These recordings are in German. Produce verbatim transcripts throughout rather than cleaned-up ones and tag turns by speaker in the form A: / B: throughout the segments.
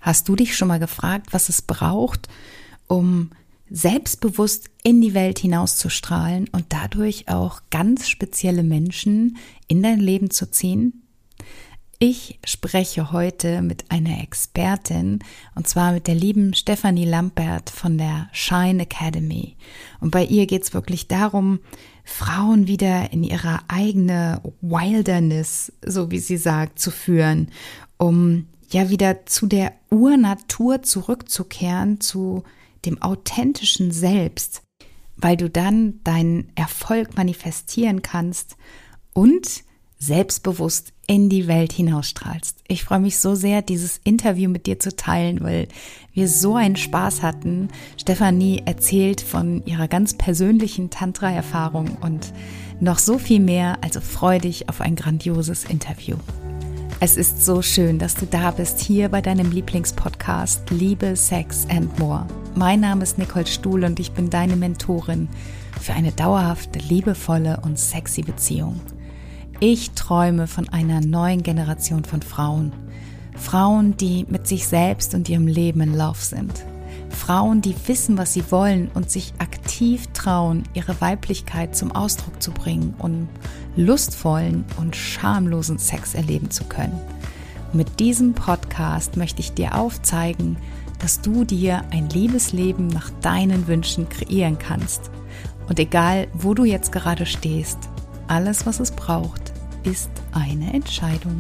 A: Hast du dich schon mal gefragt, was es braucht, um selbstbewusst in die Welt hinauszustrahlen und dadurch auch ganz spezielle Menschen in dein Leben zu ziehen? Ich spreche heute mit einer Expertin, und zwar mit der lieben Stefanie Lambert von der Shine Academy. Und bei ihr geht es wirklich darum, Frauen wieder in ihre eigene Wilderness, so wie sie sagt, zu führen, um ja wieder zu der Urnatur zurückzukehren, zu dem authentischen Selbst, weil du dann deinen Erfolg manifestieren kannst und selbstbewusst in die Welt hinausstrahlst. Ich freue mich so sehr, dieses Interview mit dir zu teilen, weil wir so einen Spaß hatten. Stefanie erzählt von ihrer ganz persönlichen Tantra-Erfahrung und noch so viel mehr, also freu dich auf ein grandioses Interview. Es ist so schön, dass du da bist, hier bei deinem Lieblingspodcast Liebe, Sex and More. Mein Name ist Nicole Stuhl und ich bin deine Mentorin für eine dauerhafte, liebevolle und sexy Beziehung. Ich träume von einer neuen Generation von Frauen. Frauen, die mit sich selbst und ihrem Leben in Love sind. Frauen, die wissen, was sie wollen und sich aktiv trauen, ihre Weiblichkeit zum Ausdruck zu bringen und lustvollen und schamlosen Sex erleben zu können. Mit diesem Podcast möchte ich dir aufzeigen, dass du dir ein Liebesleben nach deinen Wünschen kreieren kannst. Und egal, wo du jetzt gerade stehst, alles, was es braucht, ist eine Entscheidung.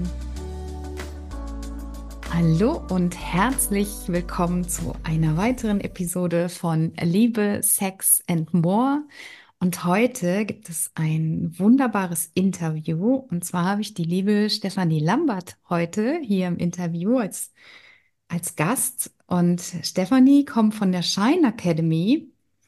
A: Hallo und herzlich willkommen zu einer weiteren Episode von Liebe, Sex and More. Und heute gibt es ein wunderbares Interview. Und zwar habe ich die liebe Stefanie Lambert heute hier im Interview als, als Gast. Und Stefanie kommt von der Shine Academy.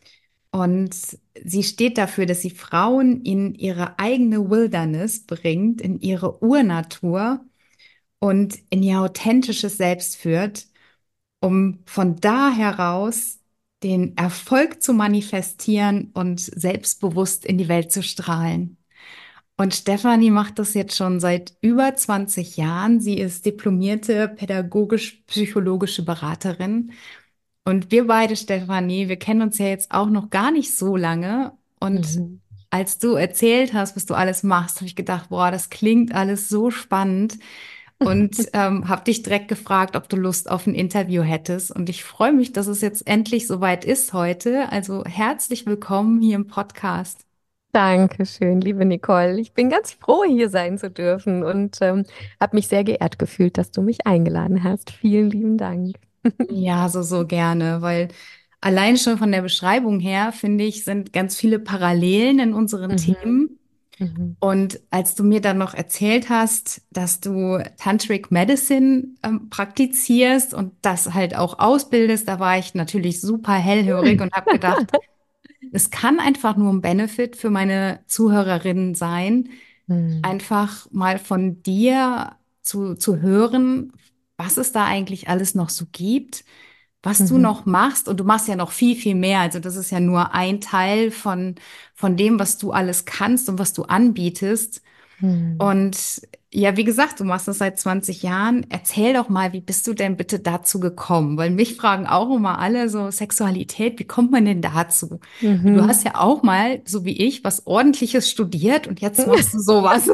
A: Und sie steht dafür, dass sie Frauen in ihre eigene Wilderness bringt, in ihre Urnatur und in ihr authentisches Selbst führt, um von da heraus den Erfolg zu manifestieren und selbstbewusst in die Welt zu strahlen. Und Stefanie macht das jetzt schon seit über zwanzig Jahren. Sie ist diplomierte pädagogisch-psychologische Beraterin. Und wir beide, Stefanie, wir kennen uns ja jetzt auch noch gar nicht so lange. Und
B: Mhm.
A: als du erzählt hast, was du alles machst, habe ich gedacht, boah, das klingt alles so spannend. Und ähm, habe dich direkt gefragt, ob du Lust auf ein Interview hättest. Und ich freue mich, dass es jetzt endlich soweit ist heute. Also herzlich willkommen hier im Podcast.
B: Dankeschön, liebe Nicole. Ich bin ganz froh, hier sein zu dürfen und ähm, habe mich sehr geehrt gefühlt, dass du mich eingeladen hast. Vielen lieben Dank.
A: Ja, so, so gerne, weil allein schon von der Beschreibung her, finde ich, sind ganz viele Parallelen in unseren
B: Mhm.
A: Themen.
B: Mhm.
A: Und als du mir dann noch erzählt hast, dass du Tantric Medicine ähm, praktizierst und das halt auch ausbildest, da war ich natürlich super hellhörig und habe gedacht, es kann einfach nur ein Benefit für meine Zuhörerinnen sein,
B: Mhm.
A: einfach mal von dir zu, zu hören, was es da eigentlich alles noch so gibt, was du
B: Mhm.
A: noch machst. Und du machst ja noch viel, viel mehr. Also das ist ja nur ein Teil von, von dem, was du alles kannst und was du anbietest.
B: Mhm.
A: Und ja, wie gesagt, du machst das seit zwanzig Jahren. Erzähl doch mal, wie bist du denn bitte dazu gekommen? Weil mich fragen auch immer alle so Sexualität, wie kommt man denn dazu? Du
B: Mhm.
A: hast ja auch mal, so wie ich, was Ordentliches studiert und jetzt machst du sowas.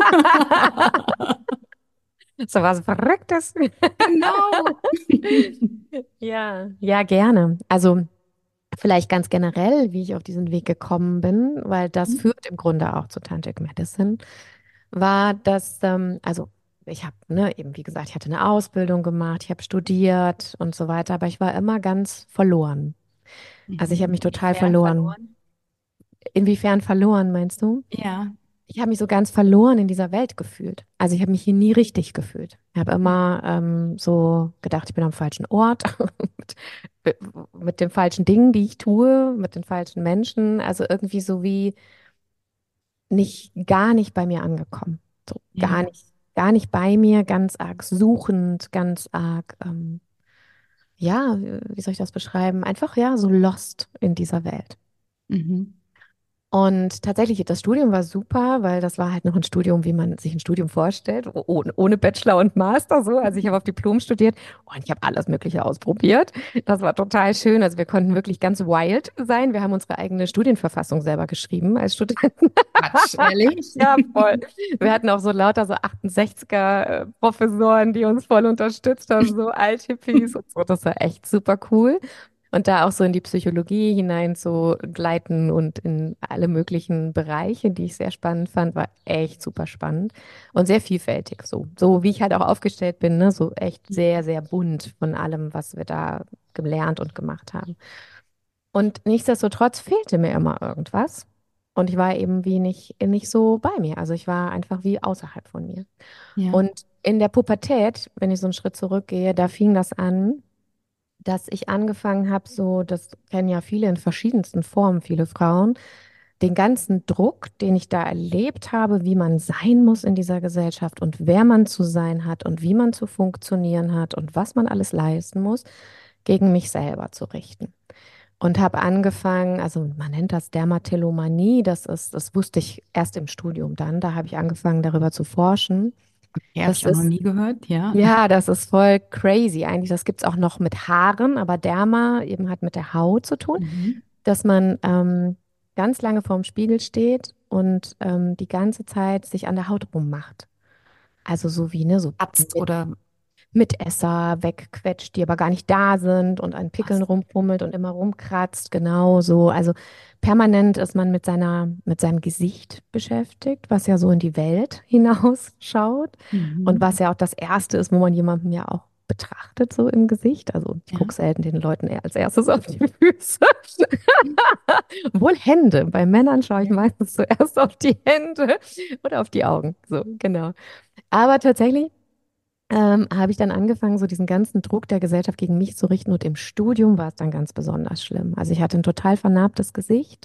B: So was Verrücktes.
A: Genau.
B: Ja, ja, gerne. Also vielleicht ganz generell, wie ich auf diesen Weg gekommen bin, weil das führt im Grunde auch zu Tantric Medicine, war das, ähm, also ich habe, ne, eben wie gesagt, ich hatte eine Ausbildung gemacht, ich habe studiert und so weiter, aber ich war immer ganz verloren. Also ich habe
A: Mhm.
B: mich total
A: Inwiefern
B: verloren.
A: verloren?
B: Inwiefern verloren, meinst du?
A: Ja.
B: Ich habe mich so ganz verloren in dieser Welt gefühlt. Also ich habe mich hier nie richtig gefühlt. Ich habe immer ähm, so gedacht, ich bin am falschen Ort, mit, mit den falschen Dingen, die ich tue, mit den falschen Menschen. Also irgendwie so wie nicht, gar nicht bei mir angekommen. So gar
A: Ja.
B: nicht, gar nicht bei mir, ganz arg suchend, ganz arg, ähm, ja, wie soll ich das beschreiben? Einfach ja, so lost in dieser Welt.
A: Mhm.
B: Und tatsächlich, das Studium war super, weil das war halt noch ein Studium, wie man sich ein Studium vorstellt, o- ohne, ohne Bachelor und Master so. Also ich habe auf Diplom studiert und ich habe alles Mögliche ausprobiert. Das war total schön. Also wir konnten wirklich ganz wild sein. Wir haben unsere eigene Studienverfassung selber geschrieben als Studenten.
A: Quatsch, ehrlich?
B: Ja, voll. Wir hatten auch so lauter so achtundsechziger äh, Professoren, die uns voll unterstützt haben, so Althippies und so. Das war echt super cool. Und da auch so in die Psychologie hinein zu gleiten und in alle möglichen Bereiche, die ich sehr spannend fand, war echt super spannend und sehr vielfältig. So, so wie ich halt auch aufgestellt bin, ne, so echt sehr, sehr bunt von allem, was wir da gelernt und gemacht haben. Und nichtsdestotrotz fehlte mir immer irgendwas. Und ich war eben wie nicht, nicht so bei mir. Also ich war einfach wie außerhalb von mir.
A: Ja.
B: Und in der Pubertät, wenn ich so einen Schritt zurückgehe, da fing das an, dass ich angefangen habe, so, das kennen ja viele in verschiedensten Formen, viele Frauen, den ganzen Druck, den ich da erlebt habe, wie man sein muss in dieser Gesellschaft und wer man zu sein hat und wie man zu funktionieren hat und was man alles leisten muss, gegen mich selber zu richten. Und habe angefangen, also man nennt das Dermatillomanie, das ist, das wusste ich erst im Studium dann, da habe ich angefangen, darüber zu forschen.
A: Ja, habe
B: Das
A: ich auch noch
B: ist
A: nie gehört, ja.
B: ja, das ist voll crazy eigentlich. Das gibt's auch noch mit Haaren, aber Derma eben hat mit der Haut zu tun,
A: Mhm.
B: dass man ähm, ganz lange vorm Spiegel steht und ähm, die ganze Zeit sich an der Haut rummacht. Also so wie, ne, so
A: Arzt
B: mit
A: oder
B: Mitesser wegquetscht, die aber gar nicht da sind und an Pickeln
A: was?
B: rumpummelt und immer rumkratzt, genau so. Also permanent ist man mit seiner, mit seinem Gesicht beschäftigt, was ja so in die Welt hinausschaut und
A: Mhm.
B: was ja auch das Erste ist, wo man jemanden ja auch betrachtet, so im Gesicht. Also ich
A: Ja.
B: gucke selten den Leuten eher als erstes auf die Füße. Wohl Hände. Bei Männern schaue ich
A: Ja.
B: meistens zuerst auf die Hände oder auf die Augen. So, genau. Aber tatsächlich ähm, habe ich dann angefangen, so diesen ganzen Druck der Gesellschaft gegen mich zu richten. Und im Studium war es dann ganz besonders schlimm. Also ich hatte ein total vernarbtes Gesicht,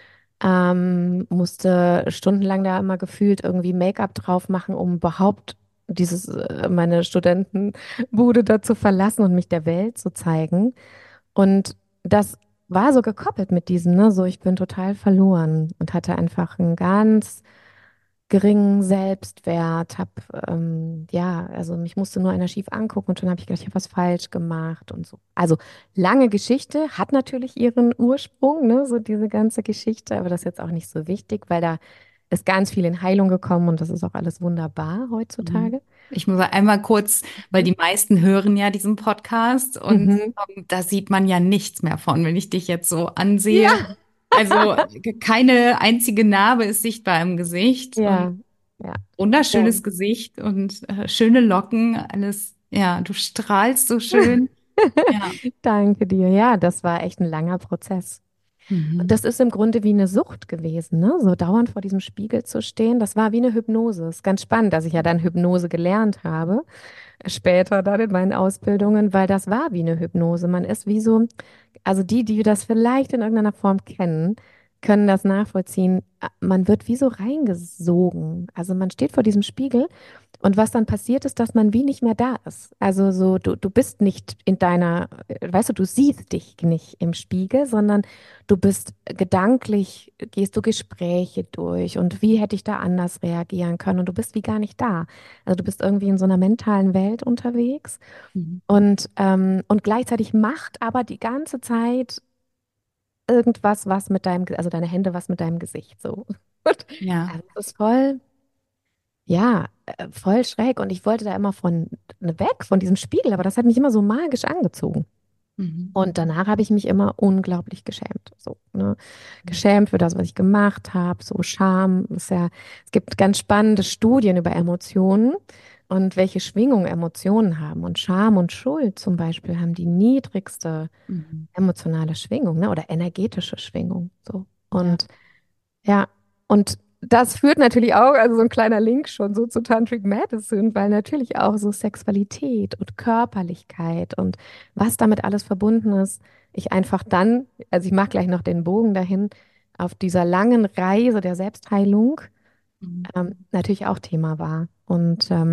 B: ähm, musste stundenlang da immer gefühlt irgendwie Make-up drauf machen, um überhaupt dieses, äh, meine Studentenbude da zu verlassen und mich der Welt zu zeigen. Und das war so gekoppelt mit diesem, ne, so ich bin total verloren und hatte einfach ein ganz geringen Selbstwert, habe ähm, ja, also mich musste nur einer schief angucken und schon habe ich gedacht, ich habe was falsch gemacht und so. Also lange Geschichte, hat natürlich ihren Ursprung, ne, so diese ganze Geschichte, aber das ist jetzt auch nicht so wichtig, weil da ist ganz viel in Heilung gekommen und das ist auch alles wunderbar
A: Mhm.
B: heutzutage.
A: Ich muss einmal kurz, weil
B: Mhm.
A: die meisten hören ja diesen Podcast und
B: Mhm.
A: ähm, da sieht man ja nichts mehr von, wenn ich dich jetzt so ansehe.
B: Ja,
A: Also keine einzige Narbe ist sichtbar im Gesicht und
B: ja, ja. Ja.
A: wunderschönes Gesicht und äh, schöne Locken, alles. Ja, du strahlst so schön. Ja.
B: Danke dir. Ja, das war echt ein langer Prozess. Und
A: Mhm.
B: das ist im Grunde wie eine Sucht gewesen, ne? So dauernd vor diesem Spiegel zu stehen. Das war wie eine Hypnose. Ist ganz spannend, dass ich ja dann Hypnose gelernt habe, später dann in meinen Ausbildungen, weil das war wie eine Hypnose. Man ist wie so, also die, die das vielleicht in irgendeiner Form kennen, können das nachvollziehen. Man wird wie so reingesogen. Also man steht vor diesem Spiegel und was dann passiert ist, dass man wie nicht mehr da ist. Also so, du, du bist nicht in deiner, äh, weißt du, du siehst dich nicht im Spiegel, sondern du bist gedanklich, gehst du Gespräche durch und wie hätte ich da anders reagieren können und du bist wie gar nicht da. Also du bist irgendwie in so einer mentalen Welt unterwegs
A: Mhm.
B: und, ähm, und gleichzeitig macht aber die ganze Zeit irgendwas, was mit deinem, Ge- also deine Hände, was mit deinem Gesicht so. Und
A: Ja.
B: also es ist voll, ja, äh, voll schräg und ich wollte da immer von ne, weg von diesem Spiegel, aber das hat mich immer so magisch angezogen.
A: Mhm.
B: Und danach habe ich mich immer unglaublich geschämt. So, ne? Geschämt für das, was ich gemacht habe. So Scham ist ja, es gibt ganz spannende Studien über Emotionen und welche Schwingung Emotionen haben. Und Scham und Schuld zum Beispiel haben die niedrigste
A: Mhm.
B: emotionale Schwingung, ne? Oder energetische Schwingung. So.
A: Ja.
B: Und ja, und das führt natürlich auch, also so ein kleiner Link schon so zu Tantric Medicine, weil natürlich auch so Sexualität und Körperlichkeit und was damit alles verbunden ist, ich einfach dann, also ich mache gleich noch den Bogen dahin, auf dieser langen Reise der Selbstheilung
A: Mhm.
B: ähm, natürlich auch Thema war. Und ähm,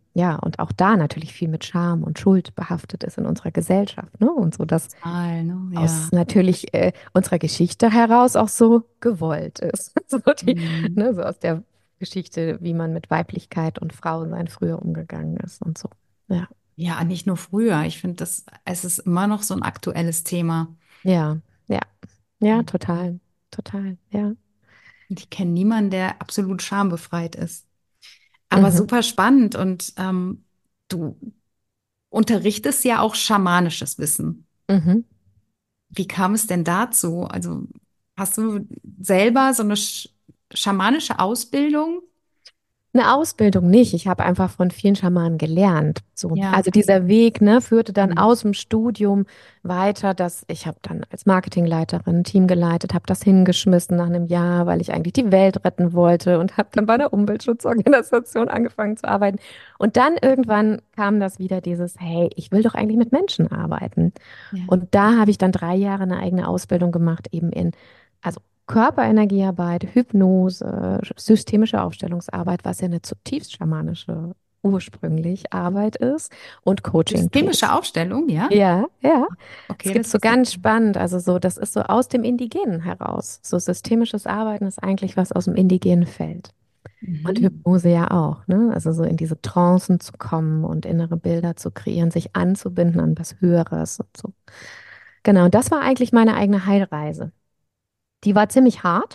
B: ja, und auch da natürlich viel mit Scham und Schuld behaftet ist in unserer Gesellschaft, ne? Und so, dass
A: Total, ne?
B: aus
A: Ja.
B: natürlich äh, unserer Geschichte heraus auch so gewollt ist. So die,
A: Mhm.
B: ne, so aus der Geschichte, wie man mit Weiblichkeit und Frausein früher umgegangen ist und so. Ja,
A: Ja, nicht nur früher. Ich finde, das, es ist immer noch so ein aktuelles Thema.
B: ja, ja, ja, total, total, ja.
A: Und ich kenne niemanden, der absolut schambefreit ist. Aber
B: Mhm,
A: super spannend und ähm, du unterrichtest ja auch schamanisches Wissen.
B: mhm.
A: Wie kam es denn dazu? Also hast du selber so eine sch schamanische Ausbildung?
B: Eine Ausbildung nicht. Ich habe einfach von vielen Schamanen gelernt. So,
A: Ja.
B: also dieser Weg, ne, führte dann
A: Mhm.
B: aus dem Studium weiter, dass ich habe dann als Marketingleiterin ein Team geleitet, habe das hingeschmissen nach einem Jahr, weil ich eigentlich die Welt retten wollte und habe dann bei einer Umweltschutzorganisation angefangen zu arbeiten. Und dann irgendwann kam das wieder dieses, hey, ich will doch eigentlich mit Menschen arbeiten.
A: Ja.
B: Und da habe ich dann drei Jahre eine eigene Ausbildung gemacht, eben in, also Körperenergiearbeit, Hypnose, systemische Aufstellungsarbeit, was ja eine zutiefst schamanische ursprünglich Arbeit ist und
A: Systemische
B: Coaching-Tools.
A: Aufstellung, ja?
B: Ja, ja. Es
A: Okay,
B: gibt
A: das
B: so
A: wusste ich
B: ganz
A: nicht.
B: spannend, also so, das ist so aus dem Indigenen heraus. So systemisches Arbeiten ist eigentlich was aus dem indigenen Feld. Und
A: Mhm.
B: Hypnose ja auch, ne? Also so in diese Trancen zu kommen und innere Bilder zu kreieren, sich anzubinden an was Höheres und so. Genau, das war eigentlich meine eigene Heilreise. Die war ziemlich hart.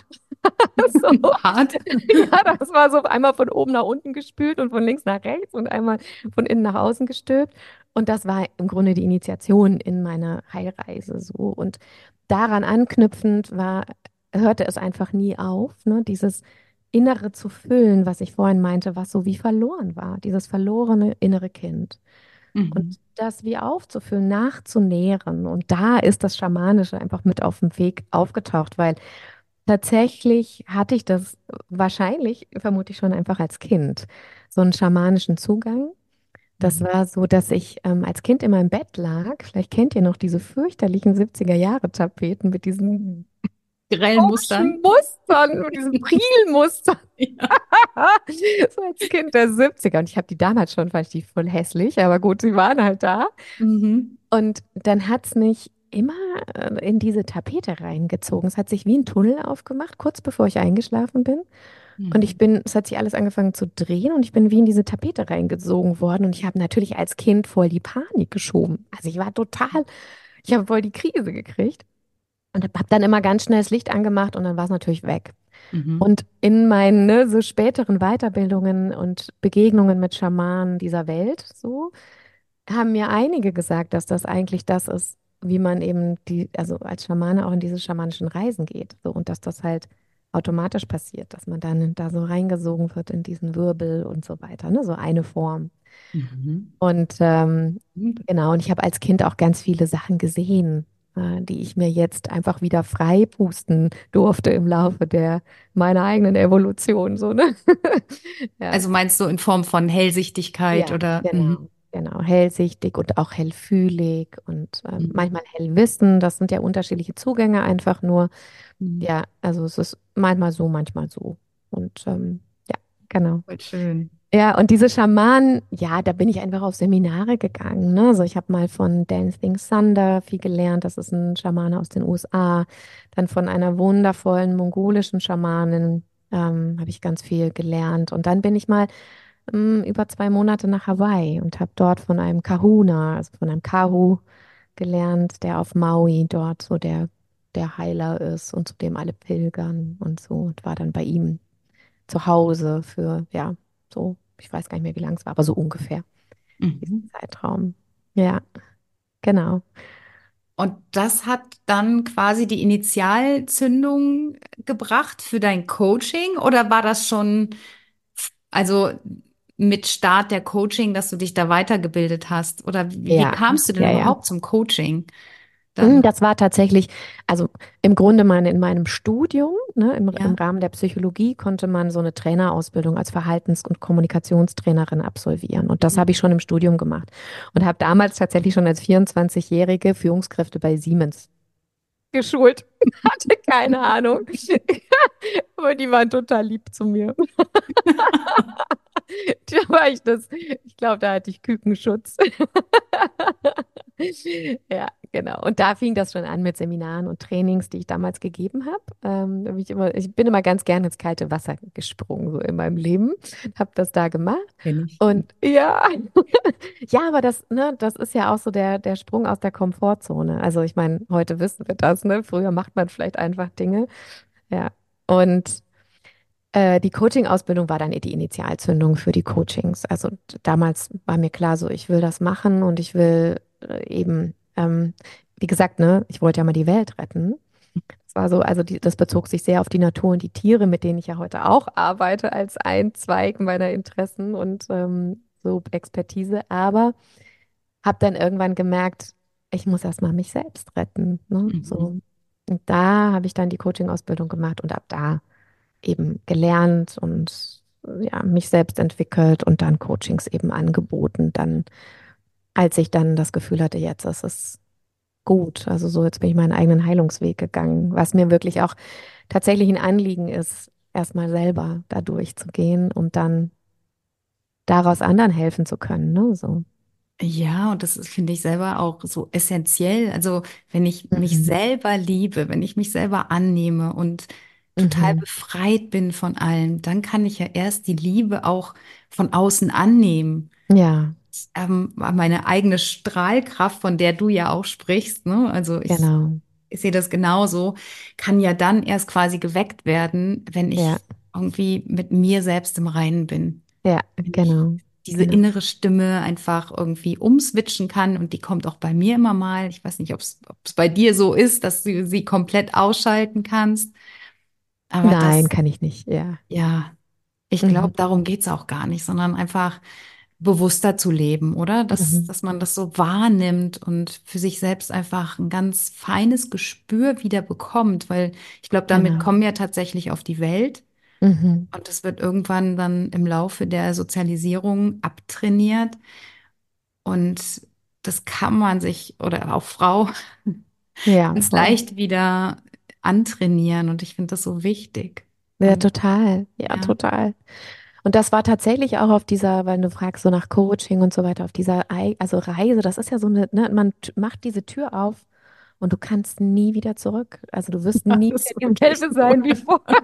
B: So.
A: Hart.
B: Ja, das war so einmal von oben nach unten gespült und von links nach rechts und einmal von innen nach außen gestülpt. Und das war im Grunde die Initiation in meine Heilreise so. Und daran anknüpfend war, hörte es einfach nie auf, ne? Dieses Innere zu füllen, was ich vorhin meinte, was so wie verloren war, dieses verlorene innere Kind. Und
A: Mhm.
B: das wie aufzufüllen, nachzunähren. Und da ist das Schamanische einfach mit auf dem Weg aufgetaucht, weil tatsächlich hatte ich das wahrscheinlich, vermute ich schon einfach als Kind, so einen schamanischen Zugang. Das
A: Mhm.
B: war so, dass ich ähm, als Kind immer im Bett lag. Vielleicht kennt ihr noch diese fürchterlichen siebziger-Jahre-Tapeten mit diesen
A: Grellen
B: komischen
A: Mustern.
B: Mustern, mit diesen Prilmustern.
A: Ja.
B: So als Kind der siebziger. Und ich habe die damals schon, fand ich die voll hässlich, aber gut, sie waren halt da.
A: Mhm.
B: Und dann hat es mich immer äh, in diese Tapete reingezogen. Es hat sich wie ein Tunnel aufgemacht, kurz bevor ich eingeschlafen bin. Und ich
A: Mhm.
B: bin, es hat sich alles angefangen zu drehen und ich bin wie in diese Tapete reingezogen worden. Und ich habe natürlich als Kind voll die Panik geschoben. Also ich war total, ich habe voll die Krise gekriegt und habe dann immer ganz schnell das Licht angemacht und dann war es natürlich weg.
A: Mhm.
B: Und in meinen ne, so späteren Weiterbildungen und Begegnungen mit Schamanen dieser Welt, so, haben mir einige gesagt, dass das eigentlich das ist, wie man eben die, also als Schamane auch in diese schamanischen Reisen geht. So, und dass das halt automatisch passiert, dass man dann da so reingesogen wird in diesen Wirbel und so weiter, ne? So eine Form.
A: Mhm.
B: Und ähm,
A: Mhm.
B: genau, und ich habe als Kind auch ganz viele Sachen gesehen, äh, die ich mir jetzt einfach wieder frei pusten durfte im Laufe der meiner eigenen Evolution, so, ne? Ja.
A: Also meinst du in Form von Hellsichtigkeit
B: Ja,
A: oder? Mhm.
B: genau, genau. Hellsichtig und auch hellfühlig und ähm,
A: Mhm.
B: manchmal hellwissend. Das sind ja unterschiedliche Zugänge einfach nur.
A: Mhm.
B: Ja, also es ist manchmal so, manchmal so. Und ähm, ja, genau.
A: Voll schön.
B: Ja, und diese Schamanen, ja, da bin ich einfach auf Seminare gegangen. Ne? Also ich habe mal von Dancing Thunder viel gelernt. Das ist ein Schamane aus den U S A. Dann von einer wundervollen mongolischen Schamanin ähm, habe ich ganz viel gelernt. Und dann bin ich mal ähm, über zwei Monate nach Hawaii und habe dort von einem Kahuna, also von einem Kahu gelernt, der auf Maui dort so der, der Heiler ist und zu dem alle pilgern und so. Und war dann bei ihm zu Hause für, ja, so, ich weiß gar nicht mehr, wie lang es war, aber so ungefähr diesen
A: Mhm.
B: Zeitraum. Ja, genau.
A: Und das hat dann quasi die Initialzündung gebracht für dein Coaching oder war das schon, also mit Start der Coaching, dass du dich da weitergebildet hast? Oder wie, wie
B: Ja,
A: kamst du denn
B: ja, ja.
A: überhaupt zum Coaching
B: Mm,
A: dann?
B: Das war tatsächlich, also im Grunde meine, in meinem Studium, ne, im, im
A: Ja.
B: Rahmen der Psychologie konnte man so eine Trainerausbildung als Verhaltens- und Kommunikationstrainerin absolvieren. Und das habe ich schon im Studium gemacht. Und habe damals tatsächlich schon als vierundzwanzig-jährige Führungskräfte bei Siemens geschult. Hatte keine Ahnung. Aber die waren total lieb zu mir. Da war ich das, ich glaube, da hatte ich Kükenschutz. Ja, genau. Und da fing das schon an mit Seminaren und Trainings, die ich damals gegeben habe. Ähm, da hab ich immer, ich bin immer ganz gerne ins kalte Wasser gesprungen, so in meinem Leben. Habe das da gemacht.
A: Kenn ich.
B: Und ja, ja, aber das, ne, das ist ja auch so der, der Sprung aus der Komfortzone. Also ich meine, heute wissen wir das, ne? Früher macht man vielleicht einfach Dinge. Ja. Und äh, die Coaching-Ausbildung war dann die Initialzündung für die Coachings. Also d- damals war mir klar, so ich will das machen und ich will äh, eben, ähm, wie gesagt, ne, ich wollte ja mal die Welt retten. Das war so, also die, das bezog sich sehr auf die Natur und die Tiere, mit denen ich ja heute auch arbeite, als ein Zweig meiner Interessen und ähm, so Expertise. Aber habe dann irgendwann gemerkt, ich muss erstmal mich selbst retten. Ne?
A: Mhm.
B: So. Und da habe ich dann die Coaching-Ausbildung gemacht und ab da eben gelernt und ja, mich selbst entwickelt und dann Coachings eben angeboten. Dann, als ich dann das Gefühl hatte, jetzt ist es gut. Also so, jetzt bin ich meinen eigenen Heilungsweg gegangen, was mir wirklich auch tatsächlich ein Anliegen ist, erstmal selber da durchzugehen und dann daraus anderen helfen zu können, ne? So.
A: Ja, und das ist, finde ich selber auch so essentiell. Also, wenn ich mich
B: Mhm.
A: selber liebe, wenn ich mich selber annehme und total
B: Mhm.
A: befreit bin von allem, dann kann ich ja erst die Liebe auch von außen annehmen.
B: Ja,
A: Ähm, meine eigene Strahlkraft, von der du ja auch sprichst, ne? Also ich,
B: genau.
A: ich sehe das genauso, kann ja dann erst quasi geweckt werden, wenn
B: Ja,
A: ich irgendwie mit mir selbst im Reinen bin.
B: ja,
A: Wenn ich
B: genau.
A: diese
B: Genau.
A: innere Stimme einfach irgendwie umswitchen kann und die kommt auch bei mir immer mal. Ich weiß nicht, ob es ob es bei dir so ist, dass du sie komplett ausschalten kannst, aber
B: Nein,
A: das,
B: kann ich nicht. Ja.
A: ja, ich
B: Mhm.
A: glaube, darum geht's auch gar nicht, sondern einfach bewusster zu leben, oder? Dass,
B: Mhm.
A: dass man das so wahrnimmt und für sich selbst einfach ein ganz feines Gespür wieder bekommt, weil ich glaube, damit
B: Genau.
A: kommen wir tatsächlich auf die Welt
B: Mhm.
A: und das wird irgendwann dann im Laufe der Sozialisierung abtrainiert und das kann man sich oder auch Frau
B: Ja,
A: ganz
B: voll.
A: leicht wieder antrainieren und ich finde das so wichtig.
B: Ja,
A: Und
B: total. Ja,
A: ja,
B: total. Und das war tatsächlich auch auf dieser, weil du fragst so nach Coaching und so weiter, auf dieser Ei- also Reise, das ist ja so eine, ne, man t- macht diese Tür auf und du kannst nie wieder zurück. Also du wirst nie
A: das
B: wieder
A: ist wirklich
B: dieselbe
A: so.
B: sein wie vorher.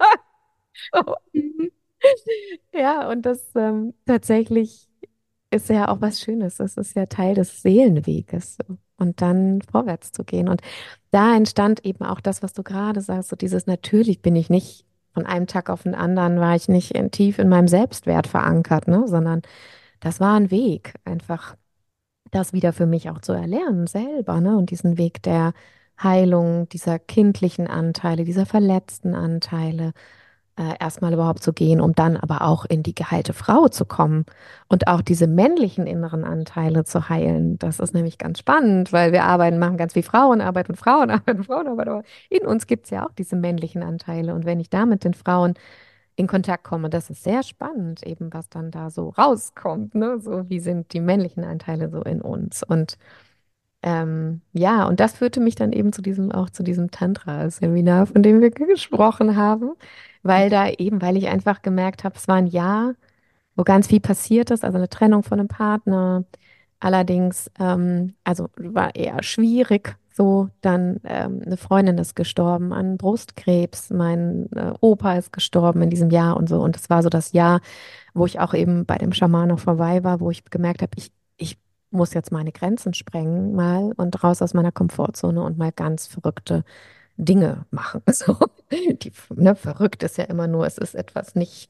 B: So.
A: Mhm.
B: Ja, und das ähm, tatsächlich ist ja auch was Schönes. Das ist ja Teil des Seelenweges. So. Und dann vorwärts zu gehen. Und da entstand eben auch das, was du gerade sagst, so dieses natürlich bin ich nicht von einem Tag auf den anderen, war ich nicht in, tief in meinem Selbstwert verankert, ne? Sondern das war ein Weg, einfach das wieder für mich auch zu erlernen, selber, ne? Und diesen Weg der Heilung, dieser kindlichen Anteile, dieser verletzten Anteile äh, erstmal überhaupt zu gehen, um dann aber auch in die geheilte Frau zu kommen und auch diese männlichen inneren Anteile zu heilen. Das ist nämlich ganz spannend, weil wir arbeiten, machen ganz viel Frauenarbeit und Frauenarbeit und Frauenarbeit, aber in uns gibt es ja auch diese männlichen Anteile. Und wenn ich da mit den Frauen in Kontakt komme, das ist sehr spannend, eben was dann da so rauskommt, ne? So, wie sind die männlichen Anteile so in uns? Und ähm, ja, und das führte mich dann eben zu diesem, auch zu diesem Tantra-Seminar, von dem wir gesprochen haben, weil da eben, weil ich einfach gemerkt habe, es war ein Jahr, wo ganz viel passiert ist, also eine Trennung von einem Partner. Allerdings, ähm, also war eher schwierig. So, dann ähm, eine Freundin ist gestorben an Brustkrebs, mein äh, Opa ist gestorben in diesem Jahr und so. Und es war so das Jahr, wo ich auch eben bei dem Schaman noch vorbei war, wo ich gemerkt habe, ich, ich muss jetzt meine Grenzen sprengen mal und raus aus meiner Komfortzone und mal ganz verrückte Dinge machen. So, die, ne, verrückt ist ja immer nur, es ist etwas nicht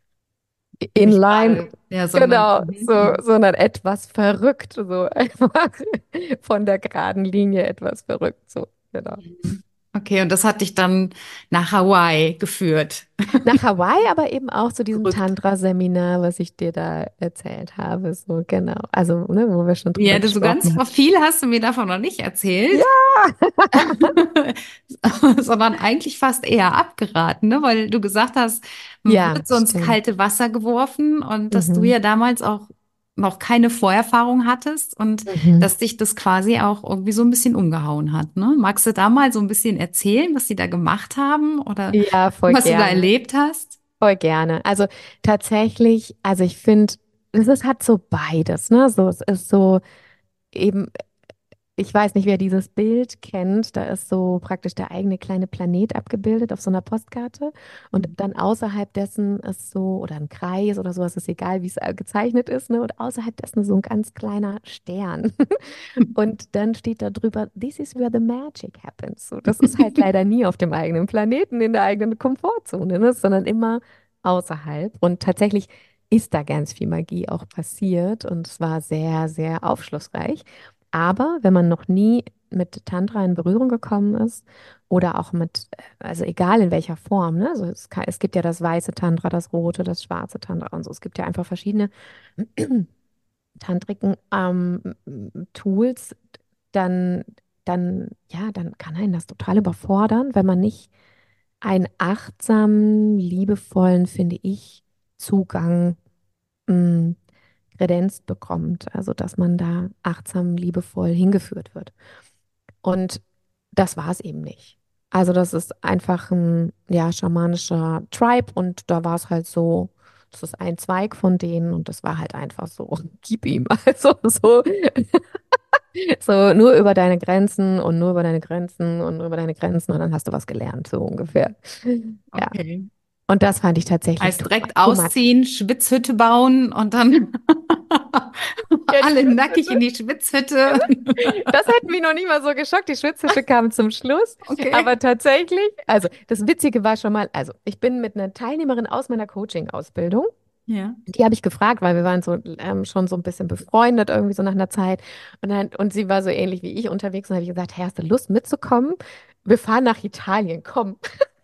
B: in
A: Nicht
B: line,
A: gerade, ja, sondern
B: genau,
A: mhm,
B: so,
A: mhm.
B: sondern etwas verrückt, so einfach von der geraden Linie etwas verrückt, so, genau.
A: Mhm. Okay, und das hat dich dann nach Hawaii geführt.
B: Nach Hawaii, aber eben auch zu diesem
A: Verrückt.
B: Tantra-Seminar, was ich dir da erzählt habe, so, genau. Also, ne, wo wir schon drüber
A: Ja, du, so ganz
B: gesprochen haben.
A: viel hast du mir davon noch nicht
B: Ja,
A: erzählt, sondern eigentlich fast eher abgeraten, ne? Weil du gesagt hast, man
B: ja,
A: wird so ins
B: stimmt.
A: kalte Wasser geworfen und dass du
B: Mhm.
A: ja damals auch noch keine Vorerfahrung hattest und
B: Mhm.
A: dass dich das quasi auch irgendwie so ein bisschen umgehauen hat, ne? Magst du da mal so ein bisschen erzählen, was sie da gemacht haben oder
B: Ja, voll
A: was du da
B: gerne.
A: erlebt hast?
B: Voll gerne. Also tatsächlich, also ich finde, es ist, hat so beides, ne? So, es ist so eben, ich weiß nicht, wer dieses Bild kennt. Da ist so praktisch der eigene kleine Planet abgebildet auf so einer Postkarte. Und dann außerhalb dessen ist so, oder ein Kreis oder sowas, ist egal, wie es äh, gezeichnet ist, ne? Und außerhalb dessen so ein ganz kleiner Stern. Und dann steht da drüber, this is where the magic happens. So, das ist halt leider nie auf dem eigenen Planeten, in der eigenen Komfortzone, ne? Sondern immer außerhalb. Und tatsächlich ist da ganz viel Magie auch passiert. Und es war sehr, sehr aufschlussreich. Aber wenn man noch nie mit Tantra in Berührung gekommen ist oder auch mit, äh, also egal in welcher Form, ne? Also es, kann, es gibt ja das weiße Tantra, das rote, das schwarze Tantra und so. Es gibt ja einfach verschiedene Tantriken, ähm, Tools, dann, dann, ja, dann kann einen das total überfordern, wenn man nicht einen achtsamen, liebevollen, finde ich, Zugang mh, kredenzt bekommt. Also, dass man da achtsam, liebevoll hingeführt wird. Und das war es eben nicht. Also, das ist einfach ein, ja, schamanischer Tribe und da war es halt so, das ist ein Zweig von denen und das war halt einfach so, gib ihm. Also so, so nur über deine Grenzen und nur über deine Grenzen und nur über deine Grenzen und dann hast du was gelernt, so ungefähr. Ja.
A: Okay.
B: Und das fand ich tatsächlich
A: Heißt
B: total
A: direkt
B: too much.
A: ausziehen, Schwitzhütte bauen und dann
B: Ja, die
A: alle nackig in
B: Schwitzhütte.
A: die Schwitzhütte.
B: Das hat mich noch nicht mal so geschockt. Die Schwitzhütte kam zum Schluss.
A: Okay.
B: Aber tatsächlich, also das Witzige war schon mal, also ich bin mit einer Teilnehmerin aus meiner Coaching-Ausbildung.
A: Ja.
B: Die habe ich gefragt, weil wir waren so ähm, schon so ein bisschen befreundet, irgendwie so nach einer Zeit. Und dann, und sie war so ähnlich wie ich unterwegs. Und dann habe ich gesagt, hey, hast du Lust mitzukommen? Wir fahren nach Italien, komm.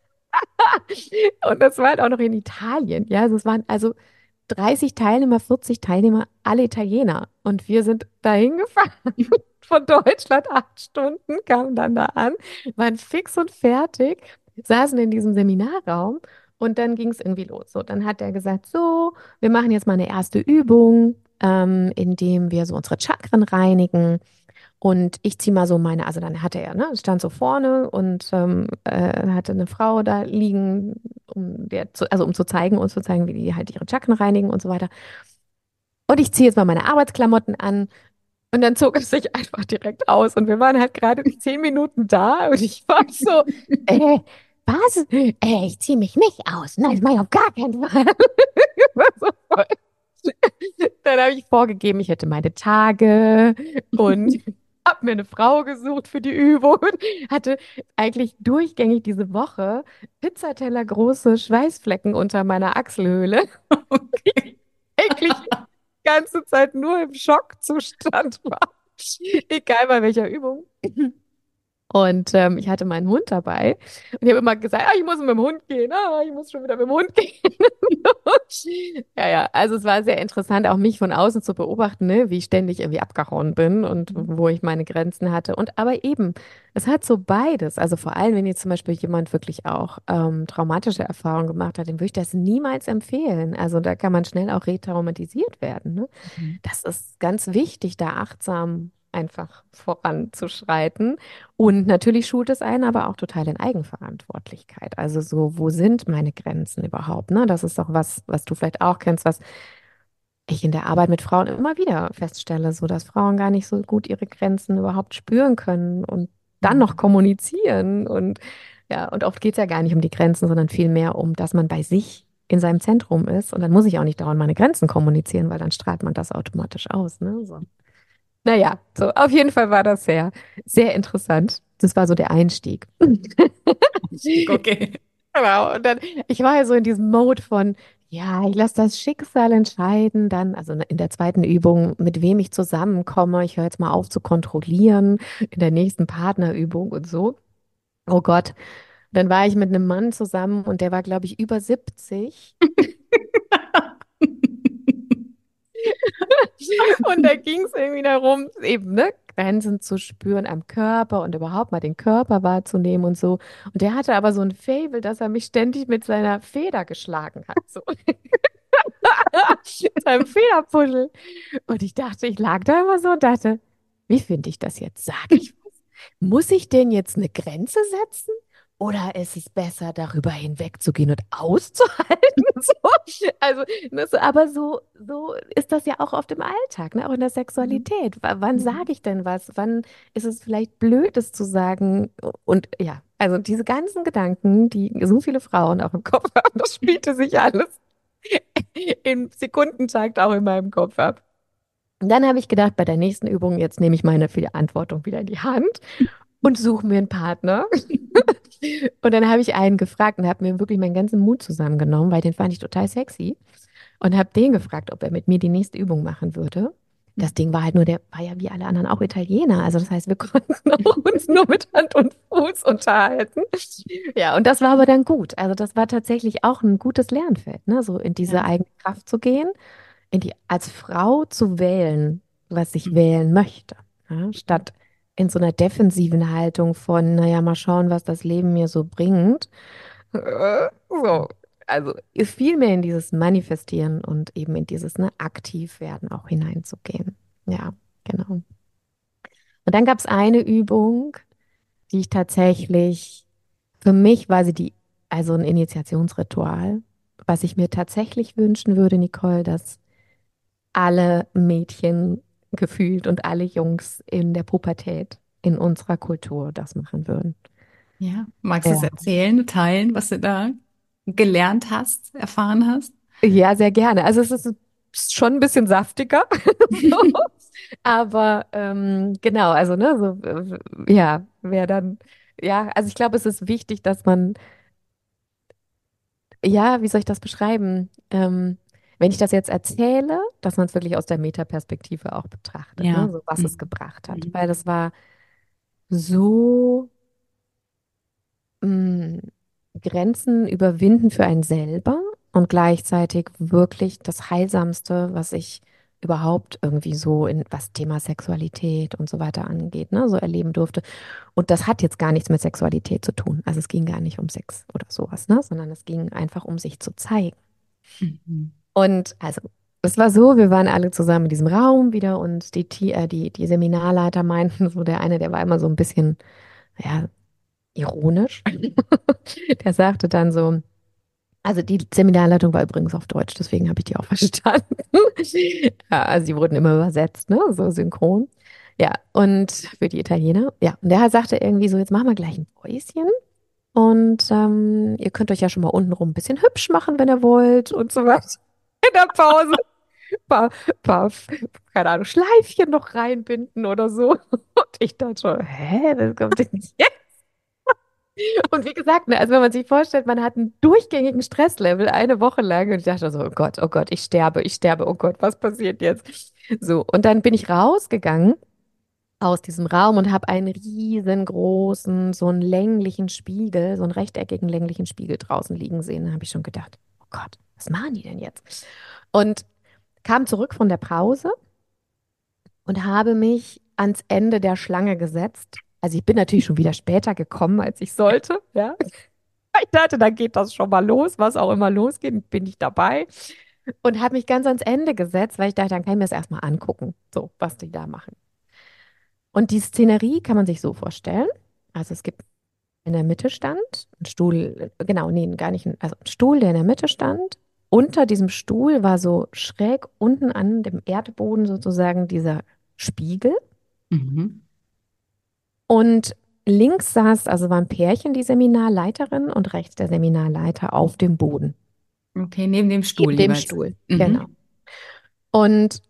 B: Und das war halt auch noch in Italien. Ja, also es waren also dreißig Teilnehmer, vierzig Teilnehmer, alle Italiener. Und wir sind dahin gefahren von Deutschland, acht Stunden, kamen dann da an, waren fix und fertig, saßen in diesem Seminarraum und dann ging es irgendwie los. So, dann hat er gesagt, so, wir machen jetzt mal eine erste Übung, ähm, indem wir so unsere Chakren reinigen. Und ich ziehe mal so meine, also dann hatte er, ne, stand so vorne und ähm, äh, hatte eine Frau da liegen, um der zu, also um zu zeigen, uns zu zeigen, wie die halt ihre Chakren reinigen und so weiter. Und ich ziehe jetzt mal meine Arbeitsklamotten an und dann zog es sich einfach direkt aus. Und wir waren halt gerade zehn Minuten da und ich war so, äh, was? Äh, ich ziehe mich nicht aus. Nein, das mache ich auf gar keinen Fall. Ich war so voll. Dann habe ich vorgegeben, ich hätte meine Tage und habe mir eine Frau gesucht für die Übung und hatte eigentlich durchgängig diese Woche Pizzateller große Schweißflecken unter meiner Achselhöhle.
A: Okay.
B: Eigentlich die ganze Zeit nur im Schockzustand war. Egal bei welcher Übung. Und ähm, ich hatte meinen Hund dabei. Und ich habe immer gesagt, ah, ich muss mit dem Hund gehen. Ah, ich muss schon wieder mit dem Hund gehen. Ja, ja, also es war sehr interessant, auch mich von außen zu beobachten, ne, wie ich ständig irgendwie abgehauen bin und wo ich meine Grenzen hatte. Und aber eben, es hat so beides. Also vor allem, wenn jetzt zum Beispiel jemand wirklich auch ähm, traumatische Erfahrungen gemacht hat, dem würde ich das niemals empfehlen. Also da kann man schnell auch retraumatisiert werden, ne?
A: Mhm.
B: Das ist ganz wichtig, da achtsam einfach voranzuschreiten. Und natürlich schult es einen aber auch total in Eigenverantwortlichkeit. Also so, wo sind meine Grenzen überhaupt? Ne? Das ist doch was, was du vielleicht auch kennst, was ich in der Arbeit mit Frauen immer wieder feststelle, so dass Frauen gar nicht so gut ihre Grenzen überhaupt spüren können und dann noch
A: Mhm.
B: kommunizieren. Und ja, und oft geht es ja gar nicht um die Grenzen, sondern vielmehr um, dass man bei sich in seinem Zentrum ist. Und dann muss ich auch nicht dauernd meine Grenzen kommunizieren, weil dann strahlt man das automatisch aus. Ne? So. Naja, so auf jeden Fall war das sehr, sehr interessant. Das war so der Einstieg.
A: Einstieg, okay.
B: Genau. Und dann, ich war ja so in diesem Mode von, ja, ich lasse das Schicksal entscheiden. Dann, also in der zweiten Übung, mit wem ich zusammenkomme. Ich höre jetzt mal auf zu kontrollieren. In der nächsten Partnerübung und so. Oh Gott. Dann war ich mit einem Mann zusammen und der war, glaube ich, über siebzig. Und da ging es irgendwie darum, eben, ne, Grenzen zu spüren am Körper und überhaupt mal den Körper wahrzunehmen und so. Und der hatte aber so ein Faible, dass er mich ständig mit seiner Feder geschlagen hat. So. Seinem Federpuschel. Und ich dachte, ich lag da immer so und dachte, wie finde ich das jetzt? Sage ich was? Muss ich denn jetzt eine Grenze setzen? Oder ist es besser, darüber hinwegzugehen und auszuhalten? So. Also, ne, so, aber so, so ist das ja auch oft im Alltag, ne? Auch in der
A: Mhm.
B: Sexualität. W wann
A: Mhm.
B: sage ich denn was? Wann ist es vielleicht blöd, es zu sagen? Und ja, also diese ganzen Gedanken, die so viele Frauen auch im Kopf haben, das spielte sich alles im Sekundentakt auch in meinem Kopf ab. Und dann habe ich gedacht, bei der nächsten Übung, jetzt nehme ich meine Verantwortung wieder in die Hand und suche mir einen Partner. Und dann habe ich einen gefragt und habe mir wirklich meinen ganzen Mut zusammengenommen, weil den fand ich total sexy. Und habe den gefragt, ob er mit mir die nächste Übung machen würde. Das Ding war halt nur, der war ja wie alle anderen auch Italiener. Also das heißt, wir konnten auch uns nur mit Hand und Fuß unterhalten. Ja, und das war aber dann gut. Also das war tatsächlich auch ein gutes Lernfeld, ne? So in diese
A: Ja.
B: eigene Kraft zu gehen, in die, als Frau zu wählen, was ich wählen möchte, ja? Statt in so einer defensiven Haltung von, naja, mal schauen, was das Leben mir so bringt. Äh, So, also ist viel mehr in dieses Manifestieren und eben in dieses, ne, aktiv werden auch hineinzugehen. Ja, genau. Und dann gab es eine Übung, die ich tatsächlich, für mich war sie die, also ein Initiationsritual, was ich mir tatsächlich wünschen würde, Nicole, dass alle Mädchen gefühlt und alle Jungs in der Pubertät in unserer Kultur das machen würden.
A: Ja. Magst du es
B: Ja.
A: erzählen, teilen, was du da gelernt hast, erfahren hast?
B: Ja, sehr gerne. Also es ist schon ein bisschen saftiger. So. Aber ähm, genau, also ne, so äh, ja, wer dann, ja, also ich glaube, es ist wichtig, dass man, ja, wie soll ich das beschreiben? Ähm, wenn ich das jetzt erzähle, dass man es wirklich aus der Metaperspektive auch betrachtet, ne,
A: Ja.
B: so was es
A: Mhm.
B: gebracht hat.
A: Mhm.
B: Weil das war so mh, Grenzen überwinden für einen selber und gleichzeitig wirklich das Heilsamste, was ich überhaupt irgendwie so in was Thema Sexualität und so weiter angeht, ne, so erleben durfte. Und das hat jetzt gar nichts mit Sexualität zu tun. Also es ging gar nicht um Sex oder sowas, ne, sondern es ging einfach um sich zu zeigen.
A: Mhm.
B: Und also es war so, wir waren alle zusammen in diesem Raum wieder und die, Ti- äh, die, die Seminarleiter meinten, so der eine, der war immer so ein bisschen, ja, ironisch. Der sagte dann so, also die Seminarleitung war übrigens auf Deutsch, deswegen habe ich die auch verstanden. Ja, also die wurden immer übersetzt, ne, so synchron. Ja, und für die Italiener, ja, und der sagte irgendwie so, jetzt machen wir gleich ein Päuschen und ähm, ihr könnt euch ja schon mal untenrum ein bisschen hübsch machen, wenn ihr wollt und so was. In der Pause paar, paar, keine Ahnung, Schleifchen noch reinbinden oder so. Und ich dachte schon, hä, das kommt denn jetzt? Und wie gesagt, ne, also wenn man sich vorstellt, man hat einen durchgängigen Stresslevel eine Woche lang und ich dachte so, oh Gott, oh Gott, ich sterbe, ich sterbe, oh Gott, was passiert jetzt? So, und dann bin ich rausgegangen aus diesem Raum und habe einen riesengroßen, so einen länglichen Spiegel, so einen rechteckigen länglichen Spiegel draußen liegen sehen. Da habe ich schon gedacht, oh Gott, was machen die denn jetzt? Und kam zurück von der Pause und habe mich ans Ende der Schlange gesetzt. Also ich bin natürlich schon wieder später gekommen, als ich sollte, ja. Ich dachte, dann geht das schon mal los, was auch immer losgeht, bin ich dabei. Und habe mich ganz ans Ende gesetzt, weil ich dachte, dann kann ich mir das erstmal angucken, so, was die da machen. Und die Szenerie kann man sich so vorstellen. Also es gibt in der Mitte stand ein Stuhl, äh, genau, nee, gar nicht, ein- also ein Stuhl, der in der Mitte stand. Unter diesem Stuhl war so schräg unten an dem Erdboden sozusagen dieser Spiegel.
A: Mhm.
B: Und links saß, also war ein Pärchen, die Seminarleiterin, und rechts der Seminarleiter auf dem Boden.
A: Okay, neben dem Stuhl
B: Neben dem
A: jeweils.
B: Stuhl, genau.
A: Mhm.
B: Und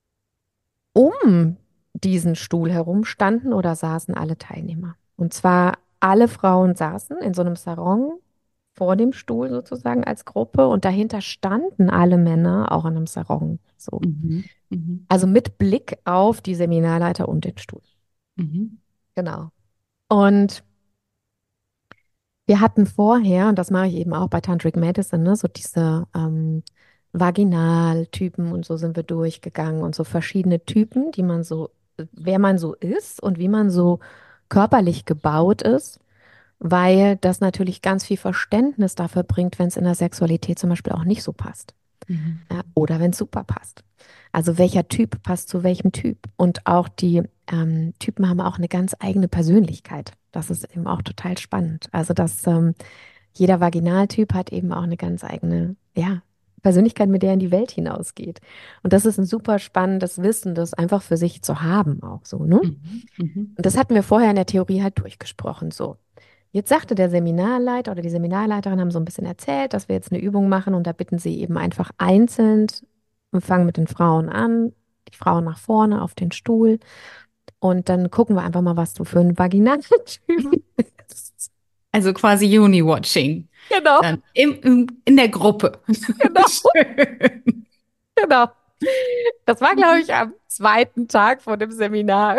B: um diesen Stuhl herum standen oder saßen alle Teilnehmer. Und zwar alle Frauen saßen in so einem Sarong vor dem Stuhl sozusagen als Gruppe und dahinter standen alle Männer auch in einem Sarong. So.
A: Mhm. Mhm.
B: Also mit Blick auf die Seminarleiter und den Stuhl.
A: Mhm.
B: Genau. Und wir hatten vorher, und das mache ich eben auch bei Tantric Medicine, ne, so diese ähm, Vaginaltypen und so sind wir durchgegangen und so verschiedene Typen, die man so, wer man so ist und wie man so körperlich gebaut ist, weil das natürlich ganz viel Verständnis dafür bringt, wenn es in der Sexualität zum Beispiel auch nicht so passt.
A: Mhm.
B: Ja, oder wenn es super passt. Also welcher Typ passt zu welchem Typ? Und auch die ähm, Typen haben auch eine ganz eigene Persönlichkeit. Das ist eben auch total spannend. Also dass ähm, jeder Vaginaltyp hat eben auch eine ganz eigene, ja, Persönlichkeit, mit der er in die Welt hinausgeht. Und das ist ein super spannendes Wissen, das einfach für sich zu haben auch so, ne?
A: Mhm. Mhm.
B: Und das hatten wir vorher in der Theorie halt durchgesprochen, so. Jetzt sagte der Seminarleiter oder die Seminarleiterin haben so ein bisschen erzählt, dass wir jetzt eine Übung machen und da bitten sie eben einfach einzeln, wir fangen mit den Frauen an, die Frauen nach vorne auf den Stuhl und dann gucken wir einfach mal, was du für ein Vaginaltyp bist.
A: Also quasi Uni-Watching.
B: Genau,
A: Dann im, im, in der Gruppe.
B: genau,
A: Schön.
B: genau. Das war, glaube
A: Mhm.
B: ich, am zweiten Tag vor dem Seminar.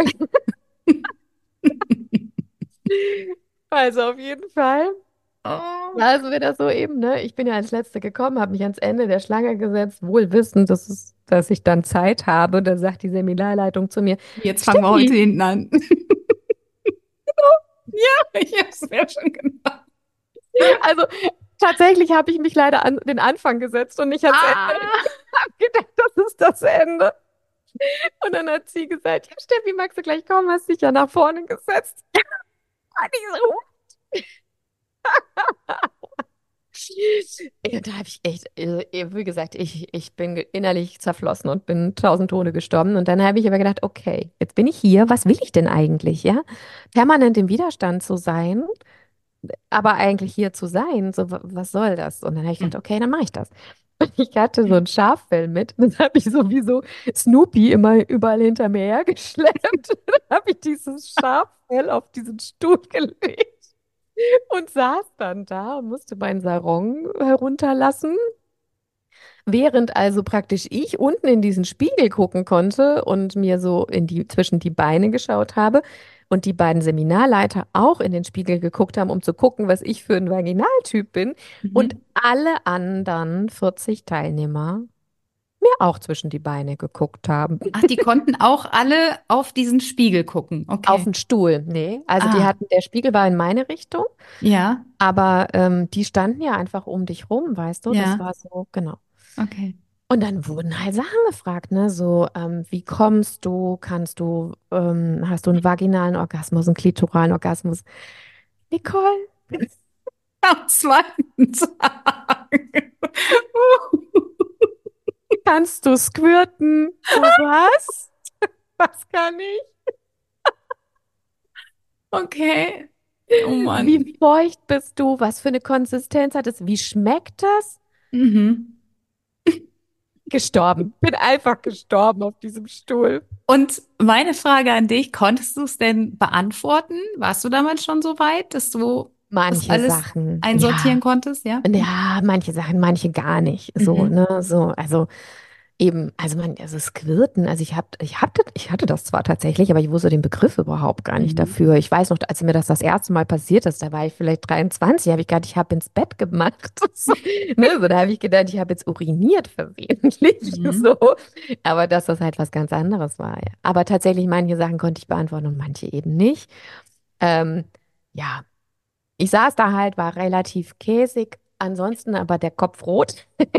B: Also auf jeden Fall.
A: Oh.
B: Also wir das so eben, ne? Ich bin ja als Letzte gekommen, habe mich ans Ende der Schlange gesetzt, wohl wissend, dass es, dass ich dann Zeit habe. Da sagt die Seminarleitung zu mir,
A: Jetzt fangen wir heute
B: Steffi,
A: hinten an. Ja, ich hab's mir schon gedacht.
B: also tatsächlich habe ich mich leider an den Anfang gesetzt und nicht ans Ende.
A: Ah,
B: Ich habe gedacht, das ist das Ende. Und dann hat sie gesagt, ja, Steffi, magst du gleich kommen? Hast dich ja nach vorne gesetzt. Und ich so, ja, da habe ich echt, äh, wie gesagt, ich, ich bin ge- innerlich zerflossen und bin tausend Tode gestorben. Und dann habe ich aber gedacht, okay, jetzt bin ich hier, was will ich denn eigentlich, ja? Permanent im Widerstand zu sein, aber eigentlich hier zu sein, so, wa- was soll das? Und dann habe ich gedacht, okay, dann mache ich das. Und ich hatte so ein Schaffell mit, das habe ich sowieso Snoopy immer überall hinter mir hergeschleppt. Dann habe ich dieses Schaffell auf diesen Stuhl gelegt und saß dann da und musste meinen Sarong herunterlassen. Während also praktisch ich unten in diesen Spiegel gucken konnte und mir so in die, zwischen die Beine geschaut habe und die beiden Seminarleiter auch in den Spiegel geguckt haben, um zu gucken, was ich für ein Vaginaltyp bin und
A: mhm.
B: alle anderen vierzig Teilnehmer mir auch zwischen die Beine geguckt haben.
A: Ach, die konnten auch alle auf diesen Spiegel gucken.
B: Auf
A: Okay.
B: den Stuhl, nee. Also die
A: Ah,
B: hatten, der Spiegel war in meine Richtung,
A: ja,
B: aber ähm, die standen ja einfach um dich rum, weißt du? Das
A: ja,
B: war so, genau.
A: okay.
B: Und dann wurden halt Sachen gefragt, ne? So, ähm, wie kommst du? Kannst du, ähm, hast du einen vaginalen Orgasmus, einen klitoralen Orgasmus? Nicole,
A: Am zweiten Tag.
B: kannst du squirten? So, was? Was kann ich?
A: Okay. Oh
B: Wie
A: Mann.
B: feucht bist du? Was für eine Konsistenz hat es? Wie schmeckt das?
A: Mhm.
B: Gestorben. Bin einfach gestorben auf diesem Stuhl.
A: Und meine Frage an dich, konntest du es denn beantworten? Warst du damals schon so weit, dass du das
B: Manche
A: alles
B: Sachen,
A: einsortieren
B: ja.
A: konntest? Ja.
B: Ja, manche Sachen, manche gar nicht. So,
A: Mhm.
B: ne? So, also. Eben, also man, also Squirten, also ich hab, ich hatte, ich hatte das zwar tatsächlich, aber ich wusste den Begriff überhaupt gar nicht
A: Mhm.
B: dafür. Ich weiß noch, als mir das das erste Mal passiert ist, da war ich vielleicht dreiundzwanzig, habe ich gedacht, ich habe ins Bett gemacht. So, ne, so, da habe ich gedacht, ich habe jetzt uriniert versehentlich.
A: Mhm.
B: So. Aber dass das halt was ganz anderes war. Ja. Aber tatsächlich, manche Sachen konnte ich beantworten und manche eben nicht. Ähm, ja, ich saß da halt, war relativ käsig, ansonsten aber der Kopf rot.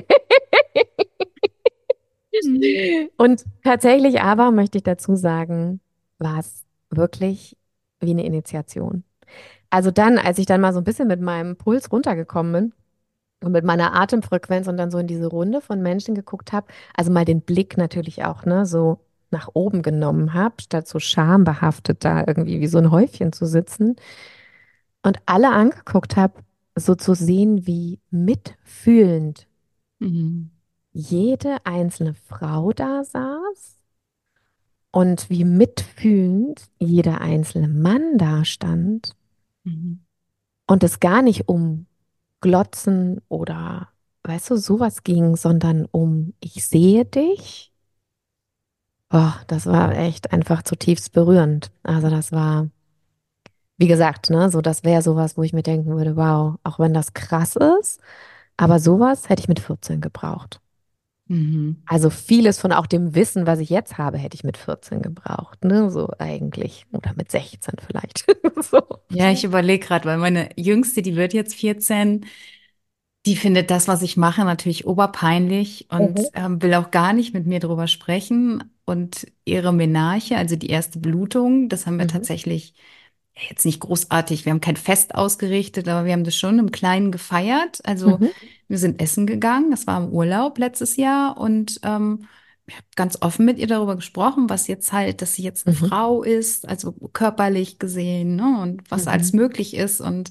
A: Mhm.
B: Und tatsächlich aber, möchte ich dazu sagen, war es wirklich wie eine Initiation. Also dann, als ich dann mal so ein bisschen mit meinem Puls runtergekommen bin und mit meiner Atemfrequenz und dann so in diese Runde von Menschen geguckt habe, also mal den Blick natürlich auch, ne, so nach oben genommen habe, statt so schambehaftet da irgendwie wie so ein Häufchen zu sitzen und alle angeguckt habe, so zu sehen, wie mitfühlend
A: Mhm.
B: jede einzelne Frau da saß und wie mitfühlend jeder einzelne Mann da stand
A: Mhm.
B: und es gar nicht um Glotzen oder, weißt du, sowas ging, sondern um ich sehe dich. Oh, das war echt einfach zutiefst berührend. Also das war, wie gesagt, ne, so das wäre sowas, wo ich mir denken würde, wow, auch wenn das krass ist, aber sowas hätte ich mit vierzehn gebraucht.
A: Mhm.
B: Also vieles von auch dem Wissen, was ich jetzt habe, hätte ich mit vierzehn gebraucht, ne? So eigentlich. Oder mit sechzehn vielleicht. So.
A: Ja, ich überlege gerade, weil meine Jüngste, die wird jetzt vierzehn. Die findet das, was ich mache, natürlich oberpeinlich und
B: Mhm.
A: ähm, will auch gar nicht mit mir drüber sprechen. Und ihre Menarche, also die erste Blutung, das haben wir
B: Mhm.
A: tatsächlich jetzt nicht großartig. Wir haben kein Fest ausgerichtet, aber wir haben das schon im Kleinen gefeiert. Also
B: Mhm.
A: wir sind essen gegangen. Das war im Urlaub letztes Jahr und ähm, ich habe ganz offen mit ihr darüber gesprochen, was jetzt halt, dass sie jetzt eine
B: Mhm.
A: Frau ist, also körperlich gesehen, ne, und was alles
B: Mhm.
A: möglich ist und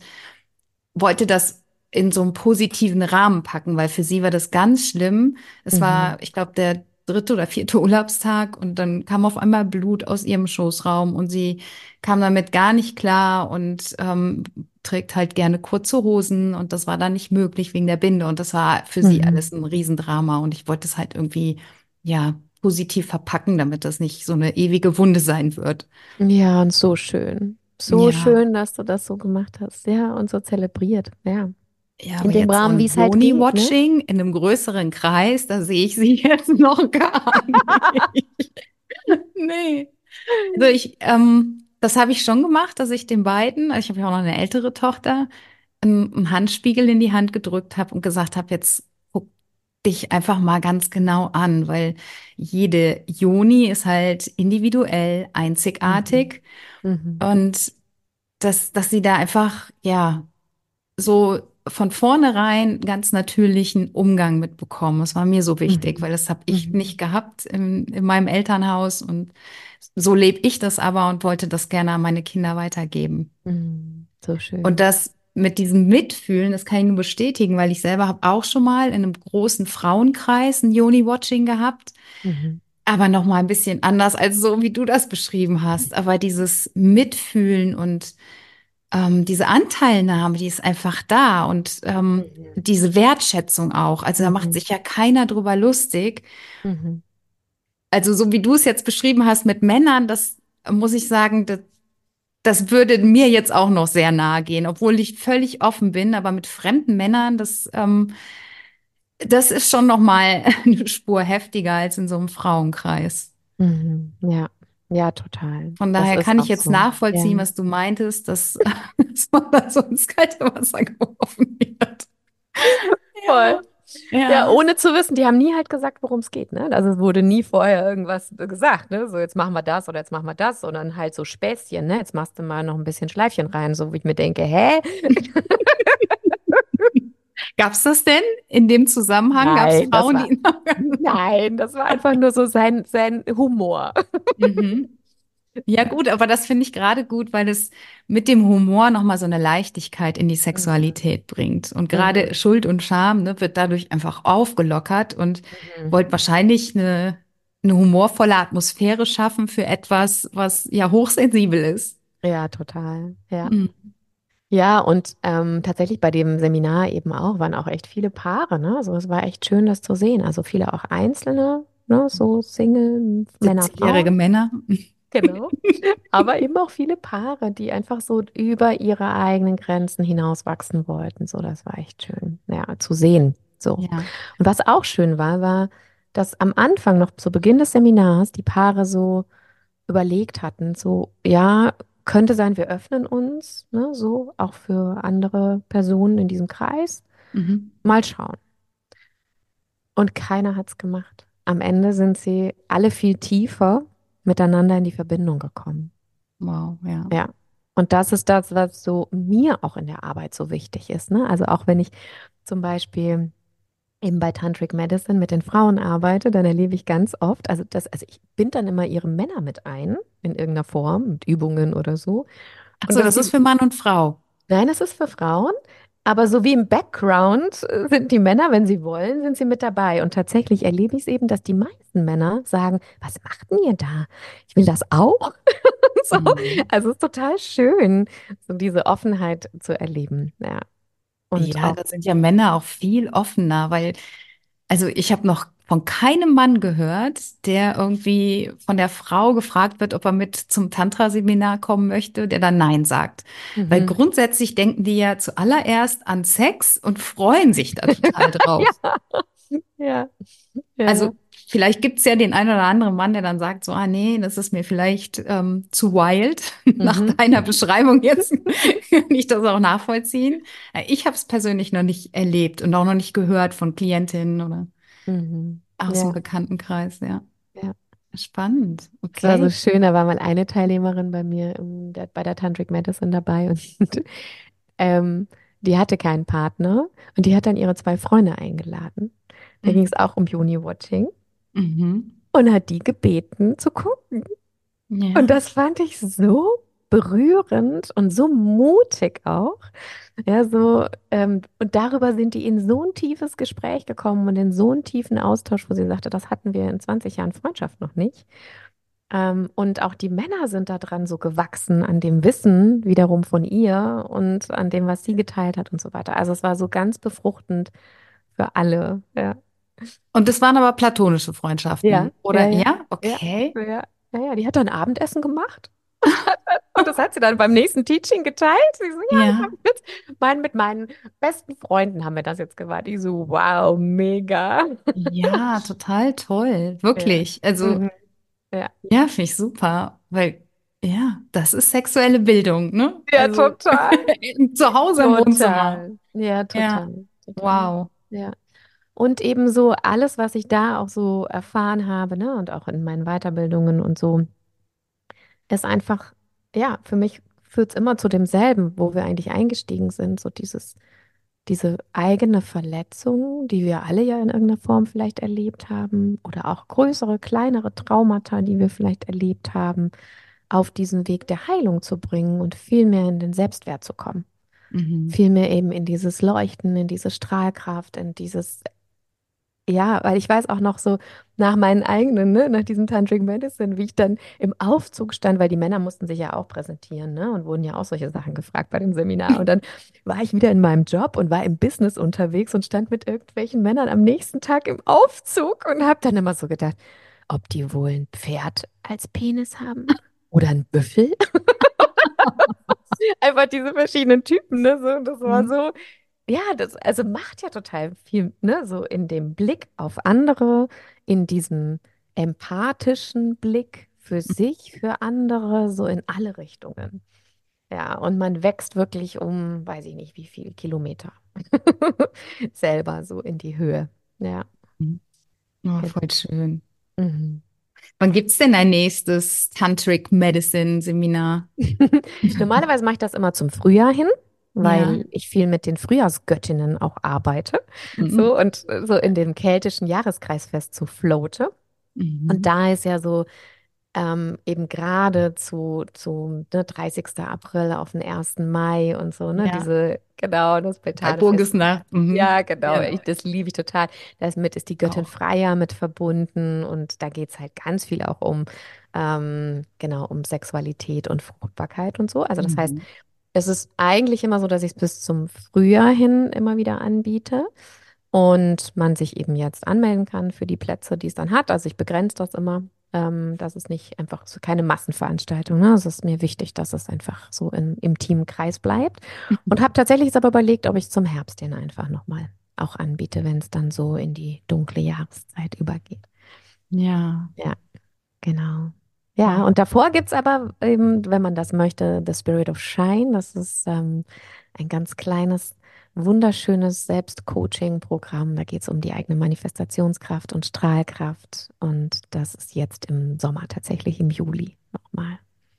A: wollte das in so einen positiven Rahmen packen, weil für sie war das ganz schlimm. Es
B: Mhm.
A: war, ich glaube, der dritte oder vierte Urlaubstag und dann kam auf einmal Blut aus ihrem Schoßraum und sie kam damit gar nicht klar und ähm, trägt halt gerne kurze Hosen und das war dann nicht möglich wegen der Binde und das war für sie alles
B: Mhm.
A: ein Riesendrama und ich wollte es halt irgendwie, ja, positiv verpacken, damit das nicht so eine ewige Wunde sein wird.
B: Ja, und so schön. So
A: Ja.
B: schön, dass du das so gemacht hast. Ja, und so zelebriert. Ja.
A: Ja,
B: In
A: aber
B: dem
A: jetzt so
B: Rahmen, wie
A: ein
B: es halt geht, ne?
A: Yoni-Watching in einem größeren Kreis, da sehe ich sie jetzt noch gar nicht. Nee. Also ich, ähm, das habe ich schon gemacht, dass ich den beiden, also ich habe ja auch noch eine ältere Tochter, einen, einen Handspiegel in die Hand gedrückt habe und gesagt habe, jetzt guck dich einfach mal ganz genau an, weil jede Yoni ist halt individuell,
B: Mhm.
A: einzigartig
B: Mhm.
A: und dass, dass sie da einfach, ja, so von vornherein ganz natürlichen Umgang mitbekommen. Das war mir so wichtig, weil
B: Mhm.
A: das habe ich
B: Mhm.
A: nicht gehabt in, in meinem Elternhaus und so lebe ich das aber und wollte das gerne an meine Kinder weitergeben.
B: Mhm. So
A: Und
B: schön.
A: das mit diesem Mitfühlen, das kann ich nur bestätigen, weil ich selber habe auch schon mal in einem großen Frauenkreis ein Yoni-Watching gehabt,
B: Mhm.
A: aber noch mal ein bisschen anders als so, wie du das beschrieben hast. Aber dieses Mitfühlen und ähm, diese Anteilnahme, die ist einfach da und ähm,
B: Mhm.
A: diese Wertschätzung auch. Also da macht
B: Mhm.
A: sich ja keiner drüber lustig.
B: Mhm.
A: Also so wie du es jetzt beschrieben hast mit Männern, das muss ich sagen, das, das würde mir jetzt auch noch sehr nahe gehen, obwohl ich völlig offen bin. Aber mit fremden Männern, das, ähm, das ist schon noch mal eine Spur heftiger als in so einem Frauenkreis.
B: Mhm. Ja, ja, total.
A: Von
B: Das
A: daher
B: ist
A: kann ich
B: auch
A: jetzt
B: so. Ja.
A: nachvollziehen, was du meintest, dass, dass man da so ins kalte Wasser geworfen wird.
B: Voll.
A: Ja,
B: Ja,
A: ja.
B: ohne zu wissen, die haben nie halt gesagt, worum es geht, ne? Also es wurde nie vorher irgendwas gesagt, ne? So, jetzt machen wir das oder jetzt machen wir das, sondern halt so Späßchen, ne? Jetzt machst du mal noch ein bisschen Schleifchen rein, so wie ich mir denke, hä?
A: Gab's das denn in dem Zusammenhang? Gab's
B: Nein, das
A: Frauen,
B: war,
A: die.
B: nein, das war einfach nur so sein, sein Humor.
A: Mhm. Ja, gut, aber das finde ich gerade gut, weil es mit dem Humor nochmal so eine Leichtigkeit in die
B: Mhm.
A: Sexualität bringt. Und gerade
B: Mhm.
A: Schuld und Scham, ne, wird dadurch einfach aufgelockert und
B: Mhm.
A: wollt wahrscheinlich eine, eine humorvolle Atmosphäre schaffen für etwas, was ja hochsensibel ist.
B: Ja, total. Ja.
A: Mhm.
B: Ja, und ähm, tatsächlich bei dem Seminar eben auch, waren auch echt viele Paare, ne? Also es war echt schön, das zu sehen. Also viele auch Einzelne, ne? So Single, Männer,
A: siebzig-jährige
B: Frauen.
A: Männer.
B: Genau. Aber eben auch viele Paare, die einfach so über ihre eigenen Grenzen hinaus wachsen wollten. So, das war echt schön, ja, zu sehen. So.
A: Ja.
B: Und was auch schön war, war, dass am Anfang, noch zu Beginn des Seminars, die Paare so überlegt hatten, so, ja, könnte sein, wir öffnen uns, ne, so, auch für andere Personen in diesem Kreis.
A: Mhm.
B: Mal schauen. Und keiner hat's gemacht. Am Ende sind sie alle viel tiefer miteinander in die Verbindung gekommen.
A: Wow, ja.
B: Ja. Und das ist das, was so mir auch in der Arbeit so wichtig ist, ne? Also auch wenn ich zum Beispiel eben bei Tantric Medicine mit den Frauen arbeite, dann erlebe ich ganz oft, also das, also ich binde dann immer ihre Männer mit ein, in irgendeiner Form, mit Übungen oder so.
A: Ach
B: Und
A: so,
B: dass
A: das ist
B: die,
A: für Mann und Frau.
B: nein, es ist für Frauen, aber so wie im Background äh, sind die Männer, wenn sie wollen, sind sie mit dabei. Und tatsächlich erlebe ich es eben, dass die meisten Männer sagen, was macht denn ihr da? Ich will das auch. So,
A: Mhm.
B: also es ist total schön, so diese Offenheit zu erleben. Ja. Und
A: Ja,
B: auch,
A: da sind ja Männer auch viel offener, weil, also ich habe noch von keinem Mann gehört, der irgendwie von der Frau gefragt wird, ob er mit zum Tantra-Seminar kommen möchte, der dann Nein sagt. Weil
B: mhm.
A: grundsätzlich denken die ja zuallererst an Sex und freuen sich da total drauf.
B: Ja, ja, ja,
A: Also
B: ja.
A: vielleicht gibt's ja den einen oder anderen Mann, der dann sagt so, ah nee, das ist mir vielleicht ähm, zu wild. Nach
B: Mhm.
A: deiner Beschreibung jetzt kann ich das auch nachvollziehen. Äh, Ich habe es persönlich noch nicht erlebt und auch noch nicht gehört von Klientinnen oder
B: Mhm.
A: aus dem
B: Ja,
A: Bekanntenkreis, ja.
B: ja.
A: Spannend.
B: Es war so
A: Okay.
B: schön, da war mal eine Teilnehmerin bei mir im, der, bei der Tantric Medicine dabei und ähm, die hatte keinen Partner und die hat dann ihre zwei Freunde eingeladen. Da ging es auch um Yoni-Watching
A: Mhm.
B: und hat die gebeten zu gucken. Und
A: Ja.
B: das fand ich so berührend und so mutig auch. Ja, so, ähm, und darüber sind die in so ein tiefes Gespräch gekommen und in so einen tiefen Austausch, wo sie sagte, das hatten wir in zwanzig Jahren Freundschaft noch nicht. Ähm, und auch die Männer sind daran so gewachsen, an dem Wissen wiederum von ihr und an dem, was sie geteilt hat und so weiter. Also es war so ganz befruchtend für alle. Ja,
A: Und das waren aber platonische
B: ja,
A: Freundschaften,
B: ja,
A: oder?
B: ja,
A: Ja,
B: ja,
A: okay.
B: ja, ja, ja. Die hat dann Abendessen gemacht. Und das hat sie dann beim nächsten Teaching geteilt. Sie so, ja, das habe
A: Ja.
B: ich mit, mein, mit meinen besten Freunden haben wir das jetzt gemacht. Ich so, wow, mega.
A: Ja, total toll.
B: Ja.
A: Wirklich. Also,
B: Mhm. Ja.
A: ja, finde ich super, weil, ja, das ist sexuelle Bildung, ne?
B: Ja,
A: Also,
B: total.
A: zu Hause im Wohnzimmer.
B: Total. Ja,
A: Ja,
B: total. Total.
A: wow.
B: Ja. Und ebenso alles, was ich da auch so erfahren habe, ne, und auch in meinen Weiterbildungen und so, ist einfach, ja, für mich führt es immer zu demselben, wo wir eigentlich eingestiegen sind. So dieses, diese eigene Verletzung, die wir alle ja in irgendeiner Form vielleicht erlebt haben, oder auch größere, kleinere Traumata, die wir vielleicht erlebt haben, auf diesen Weg der Heilung zu bringen und viel mehr in den Selbstwert zu kommen.
A: Mhm.
B: Viel mehr eben in dieses Leuchten, in diese Strahlkraft, in dieses, ja, weil ich weiß auch noch so nach meinen eigenen, ne, nach diesem Tantric Medicine, wie ich dann im Aufzug stand, weil die Männer mussten sich ja auch präsentieren, ne, und wurden ja auch solche Sachen gefragt bei dem Seminar. Und dann war ich wieder in meinem Job und war im Business unterwegs und stand mit irgendwelchen Männern am nächsten Tag im Aufzug und habe dann immer so gedacht, ob die wohl ein Pferd als Penis haben oder ein Büffel. Einfach diese verschiedenen Typen, ne, so, und das war
A: Mhm.
B: so. Ja, das also macht ja total viel, ne, so in dem Blick auf andere, in diesem empathischen Blick für sich, für andere, so in alle Richtungen. Ja, und man wächst wirklich um, weiß ich nicht, wie viel Kilometer selber so in die Höhe. Ja,
A: Mhm. Oh,
B: genau.
A: voll schön.
B: Mhm.
A: Wann gibt's denn ein nächstes Tantric Medicine Seminar?
B: Normalerweise mache ich das immer zum Frühjahr hin,
A: Ja.
B: weil ich viel mit den Frühjahrsgöttinnen auch arbeite.
A: Mhm.
B: So und äh, so in dem keltischen Jahreskreisfest zu floate. Und
A: Mhm.
B: da ist ja so ähm, eben gerade zu, zu ne, dreißigsten April auf den ersten Mai und so, ne,
A: Ja.
B: diese, genau, das Beltane-Fest.
A: Walpurgisnacht. Mhm.
B: Ja, genau,
A: Ja,
B: ich, das liebe ich total. Damit ist die Göttin
A: auch.
B: Freya mit verbunden und da geht es halt ganz viel auch um, ähm, genau, um Sexualität und Fruchtbarkeit und so. Also das heißt,
A: Mhm.
B: es ist eigentlich immer so, dass ich es bis zum Frühjahr hin immer wieder anbiete und man sich eben jetzt anmelden kann für die Plätze, die es dann hat. Also ich begrenze das immer. Ähm, das ist nicht einfach so keine Massenveranstaltung. Ne? Es ist mir wichtig, dass es einfach so in, im Teamkreis bleibt. Und habe tatsächlich jetzt aber überlegt, ob ich zum Herbst den einfach nochmal auch anbiete, wenn es dann so in die dunkle Jahreszeit übergeht.
A: Ja.
B: Ja, genau. Ja,
A: Wow.
B: und davor gibt es aber eben, wenn man das möchte, The Spirit of Shine. Das ist ähm, ein ganz kleines, wunderschönes Selbstcoaching-Programm. Da geht es um die eigene Manifestationskraft und Strahlkraft. Und das ist jetzt im Sommer, tatsächlich im Juli nochmal.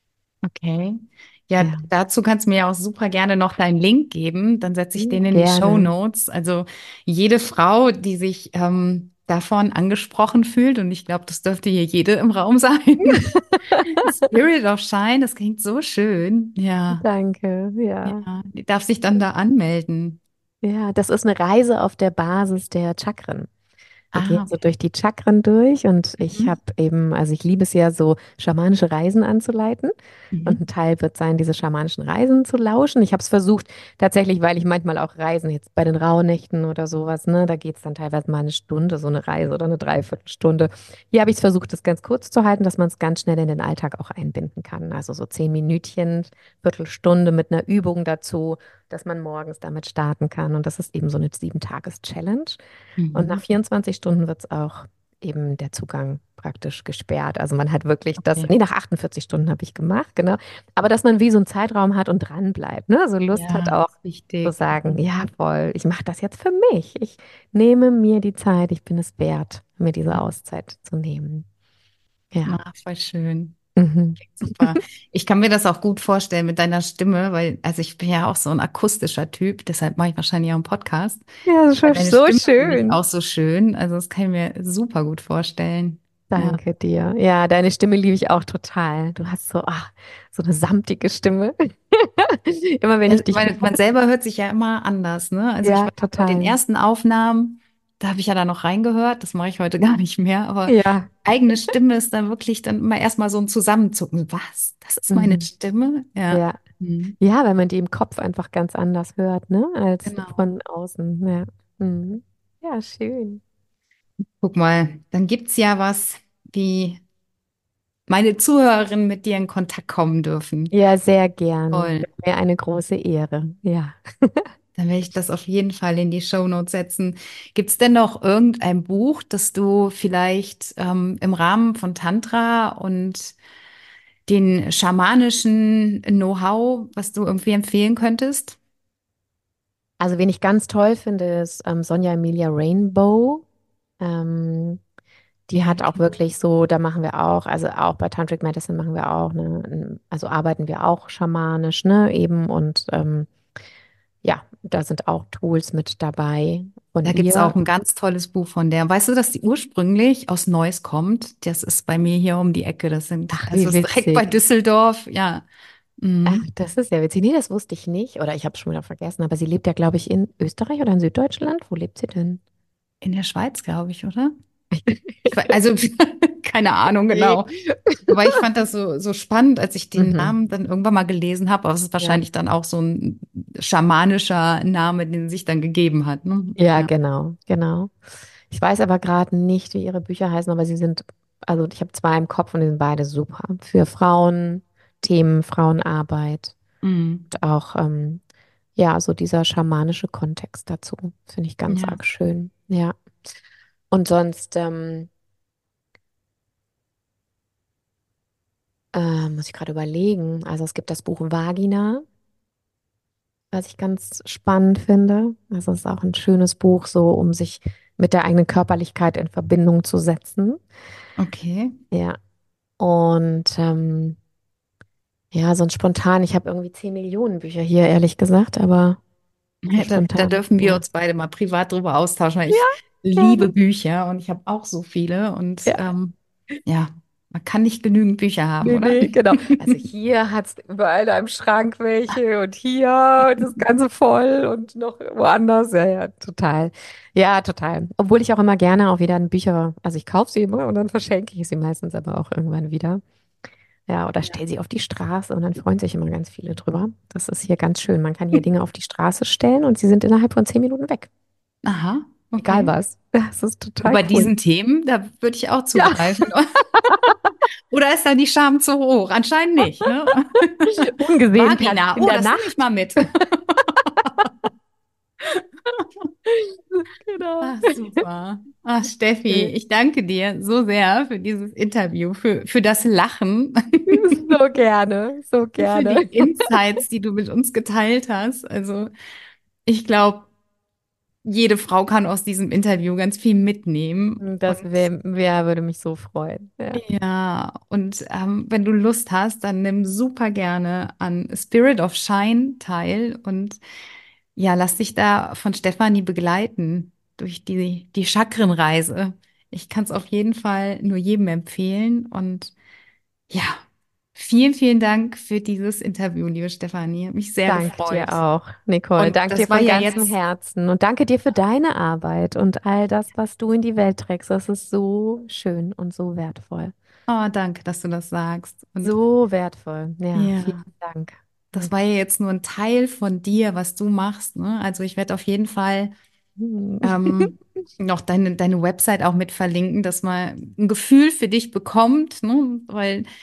A: Okay. Ja,
B: Ja,
A: dazu kannst du mir ja auch super gerne noch deinen Link geben. Dann setze ich den in die Show
B: gerne.
A: Notes. Also jede Frau, die sich ähm, davon angesprochen fühlt, und ich glaube, das dürfte hier jede im Raum sein. Spirit of Shine, das klingt so schön. Ja,
B: Danke, ja.
A: ja. Die darf sich dann da anmelden.
B: Ja, das ist eine Reise auf der Basis der Chakren. Wir gehen
A: Ah,
B: so durch die Chakren durch und ich
A: mhm.
B: habe eben, also ich liebe es ja so, schamanische Reisen anzuleiten. Und ein
A: Mhm.
B: Teil wird sein, diese schamanischen Reisen zu lauschen. Ich habe es versucht, tatsächlich, weil ich manchmal auch Reisen, jetzt bei den Rauhnächten oder sowas, ne, da geht es dann teilweise mal eine Stunde, so eine Reise oder eine Dreiviertelstunde. Hier habe ich es versucht, das ganz kurz zu halten, dass man es ganz schnell in den Alltag auch einbinden kann. Also so zehn Minütchen, Viertelstunde mit einer Übung dazu, dass man morgens damit starten kann. Und das ist eben so eine Sieben-Tages-Challenge. Und nach
A: Mhm.
B: vierundzwanzig Stunden wird es auch eben der Zugang praktisch gesperrt. Also man hat wirklich das,
A: Okay.
B: nee, nach achtundvierzig Stunden habe ich gemacht, genau. Aber dass man wie so einen Zeitraum hat und dran bleibt, ne? So Lust hat
A: Ja,
B: auch
A: ist
B: zu
A: wichtig.
B: sagen,
A: Mhm.
B: ja, voll, ich mache das jetzt für mich. Ich nehme mir die Zeit, ich bin es wert, mir diese Auszeit zu nehmen. Ja.
A: Ah, voll schön.
B: Mhm.
A: Super. Ich kann mir das auch gut vorstellen mit deiner Stimme, weil, also ich bin ja auch so ein akustischer Typ, deshalb mache ich wahrscheinlich auch einen Podcast.
B: Ja,
A: Weil
B: so,
A: deine
B: so
A: Stimme finde ich
B: schön.
A: auch so schön. Also das kann ich mir super gut vorstellen. Ja.
B: Danke dir. Ja, deine Stimme liebe ich auch total. Du hast so, ach, so eine samtige Stimme. Immer wenn
A: Ja,
B: ich dich
A: weil
B: höre.
A: man selber hört sich ja immer anders, ne? Also ich
B: Ja,
A: weiß noch bei den
B: total.
A: ersten Aufnahmen, da habe ich ja dann noch reingehört, das mache ich heute gar nicht mehr, aber
B: Ja.
A: eigene Stimme ist dann wirklich dann immer erstmal so ein Zusammenzucken. Was? Das ist meine
B: Mhm.
A: Stimme? Ja.
B: Ja.
A: Mhm.
B: Ja, weil man die im Kopf einfach ganz anders hört, ne, als
A: Genau.
B: von außen. Ja. Mhm. Ja, schön.
A: Guck mal, dann gibt's ja was, wie meine Zuhörerinnen mit dir in Kontakt kommen dürfen.
B: Ja, sehr gerne.
A: Toll.
B: Wäre mir eine große Ehre. Ja.
A: Dann werde ich das auf jeden Fall in die Shownotes setzen. Gibt es denn noch irgendein Buch, das du vielleicht ähm, im Rahmen von Tantra und den schamanischen Know-how, was du irgendwie empfehlen könntest?
B: Also, wen ich ganz toll finde, ist ähm, Sonja Emilia Rainbow. Ähm, Die
A: Ja,
B: hat auch
A: kenn ich.
B: wirklich so, da machen wir auch, also auch bei Tantric Medicine machen wir auch, ne, n- also arbeiten wir auch schamanisch, ne, eben und ähm, ja, da sind auch Tools mit dabei von
A: Da gibt es
B: ihr.
A: auch ein ganz tolles Buch von der. Weißt du, dass die ursprünglich aus Neuss kommt? Das ist bei mir hier um die Ecke. Das sind,
B: Ach,
A: also
B: wie
A: es ist direkt bei
B: witzig.
A: Düsseldorf. Ja.
B: Ach,
A: Mhm.
B: das ist ja witzig. Nee, das wusste ich nicht. Oder ich habe es schon wieder vergessen, aber sie lebt ja, glaube ich, in Österreich oder in Süddeutschland. Wo lebt sie denn?
A: In der Schweiz, glaube ich, oder? Ich weiß, also keine Ahnung
B: Nee.
A: genau. Aber ich fand das so, so spannend, als ich den
B: Mhm.
A: Namen dann irgendwann mal gelesen habe. Aber es ist
B: Ja.
A: wahrscheinlich dann auch so ein schamanischer Name, den sie sich dann gegeben hat. Ne?
B: Ja,
A: Ja.
B: genau, genau. Ich weiß aber gerade nicht, wie ihre Bücher heißen, aber sie sind, also ich habe zwei im Kopf und die sind beide super. Für Frauen, Themen, Frauenarbeit
A: Mhm.
B: und auch, ähm, ja, so dieser schamanische Kontext dazu. Finde ich ganz
A: Ja.
B: arg schön. Ja. Und sonst, ähm, äh, muss ich gerade überlegen. Also es gibt das Buch Vagina, was ich ganz spannend finde. Also es ist auch ein schönes Buch, so um sich mit der eigenen Körperlichkeit in Verbindung zu setzen.
A: Okay.
B: Ja. Und ähm, ja, sonst spontan. Ich habe irgendwie zehn Millionen Bücher hier, ehrlich gesagt, aber so
A: Ja, Da, da
B: spontan.
A: dürfen wir
B: Ja.
A: uns beide mal privat drüber austauschen, weil
B: Ja,
A: ich
B: gerne.
A: liebe Bücher und ich habe auch so viele. Und
B: Ja.
A: ähm, ja, man kann nicht genügend Bücher haben,
B: Nee,
A: oder?
B: nee, genau. Also hier hat es überall in einem Schrank welche und hier und das Ganze voll und noch woanders. Ja, ja, total. Ja, total. Obwohl ich auch immer gerne auch wieder Bücher, also ich kaufe sie immer und dann verschenke ich sie meistens aber auch irgendwann wieder. Ja, oder
A: Ja.
B: stell sie auf die Straße und dann freuen sich immer ganz viele drüber. Das ist hier ganz schön. Man kann hier Dinge auf die Straße stellen und sie sind innerhalb von zehn Minuten weg.
A: Aha,
B: Egal
A: okay.
B: was. Das ist
A: Und
B: total
A: bei
B: cool.
A: diesen Themen, da würde ich auch
B: Ja,
A: zugreifen. Oder ist da die Scham zu hoch? Anscheinend nicht, ne?
B: ungesehen kann
A: Vagina,
B: in
A: oh,
B: der
A: das nehme ich
B: Nacht.
A: mal mit.
B: Genau.
A: Ach, super. Ach, Steffi,
B: Schön.
A: ich danke dir so sehr für dieses Interview, für, für das Lachen,
B: So gerne, so
A: für die
B: gerne.
A: Insights, die du mit uns geteilt hast. Also, ich glaube, jede Frau kann aus diesem Interview ganz viel mitnehmen.
B: Das
A: Und
B: wär, wär, würde mich so freuen. Ja.
A: ja, und ähm, wenn du Lust hast, dann nimm super gerne an Spirit of Shine teil und ja, lass dich da von Stefanie begleiten durch die, die Chakrenreise. Ich kann es auf jeden Fall nur jedem empfehlen. Und ja, vielen, vielen Dank für dieses Interview, liebe Stefanie. Hat mich sehr
B: Danke dir
A: gefreut.
B: auch, Nicole.
A: Und
B: Danke dir
A: das war
B: von
A: ja
B: ganzem
A: jetzt,
B: Herzen. Und danke dir für deine Arbeit und all das, was du in die Welt trägst. Das ist so schön und so wertvoll.
A: oh, danke, dass du das sagst. Und
B: So wertvoll. Ja, vielen
A: ja,
B: Dank.
A: das war ja jetzt nur ein Teil von dir, was du machst, ne? Also ich werde auf jeden Fall
B: Hm.
A: ähm, noch deine, deine Website auch mit verlinken, dass man ein Gefühl für dich bekommt, ne? Weil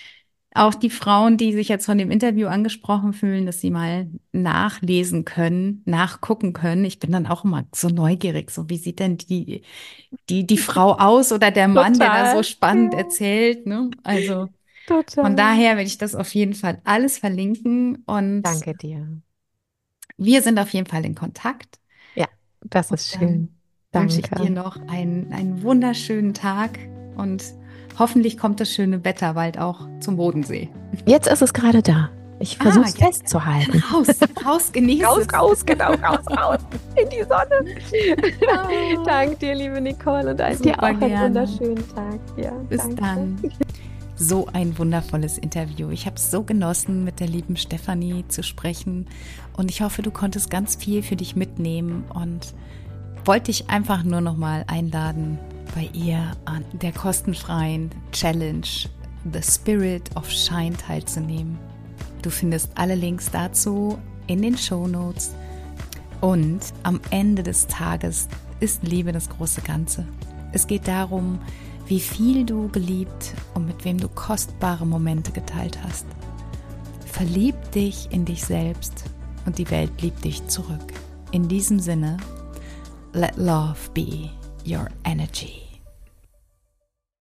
A: auch die Frauen, die sich jetzt von dem Interview angesprochen fühlen, dass sie mal nachlesen können, nachgucken können. Ich bin dann auch immer so neugierig, so wie sieht denn die, die, die Frau aus oder der Mann, der da so
B: Total.
A: spannend
B: Ja,
A: erzählt, ne? Also von
B: total.
A: daher werde ich das auf jeden Fall alles verlinken und
B: Danke dir.
A: wir sind auf jeden Fall in Kontakt.
B: Ja, das
A: Und
B: ist
A: dann
B: schön.
A: wünsche ich dir
B: Danke.
A: noch einen, einen wunderschönen Tag und hoffentlich kommt das schöne Wetter bald auch zum Bodensee.
B: Jetzt ist es gerade da. Ich versuche
A: Ah,
B: es
A: ja,
B: festzuhalten.
A: raus, raus, genieße
B: Raus,
A: es.
B: raus, genau, raus, raus in die Sonne.
A: Ah,
B: Danke dir, liebe Nicole, und dir
A: super
B: auch einen
A: gerne.
B: wunderschönen Tag. Ja,
A: Bis
B: danke.
A: dann. So ein wundervolles Interview. Ich habe es so genossen, mit der lieben Stefanie zu sprechen und ich hoffe, du konntest ganz viel für dich mitnehmen und wollte dich einfach nur noch mal einladen, bei ihr an der kostenfreien Challenge The Spirit of Shine teilzunehmen. Du findest alle Links dazu in den Shownotes und am Ende des Tages ist Liebe das große Ganze. Es geht darum, wie viel du geliebt und mit wem du kostbare Momente geteilt hast. Verlieb dich in dich selbst und die Welt liebt dich zurück. In diesem Sinne, let love be your energy.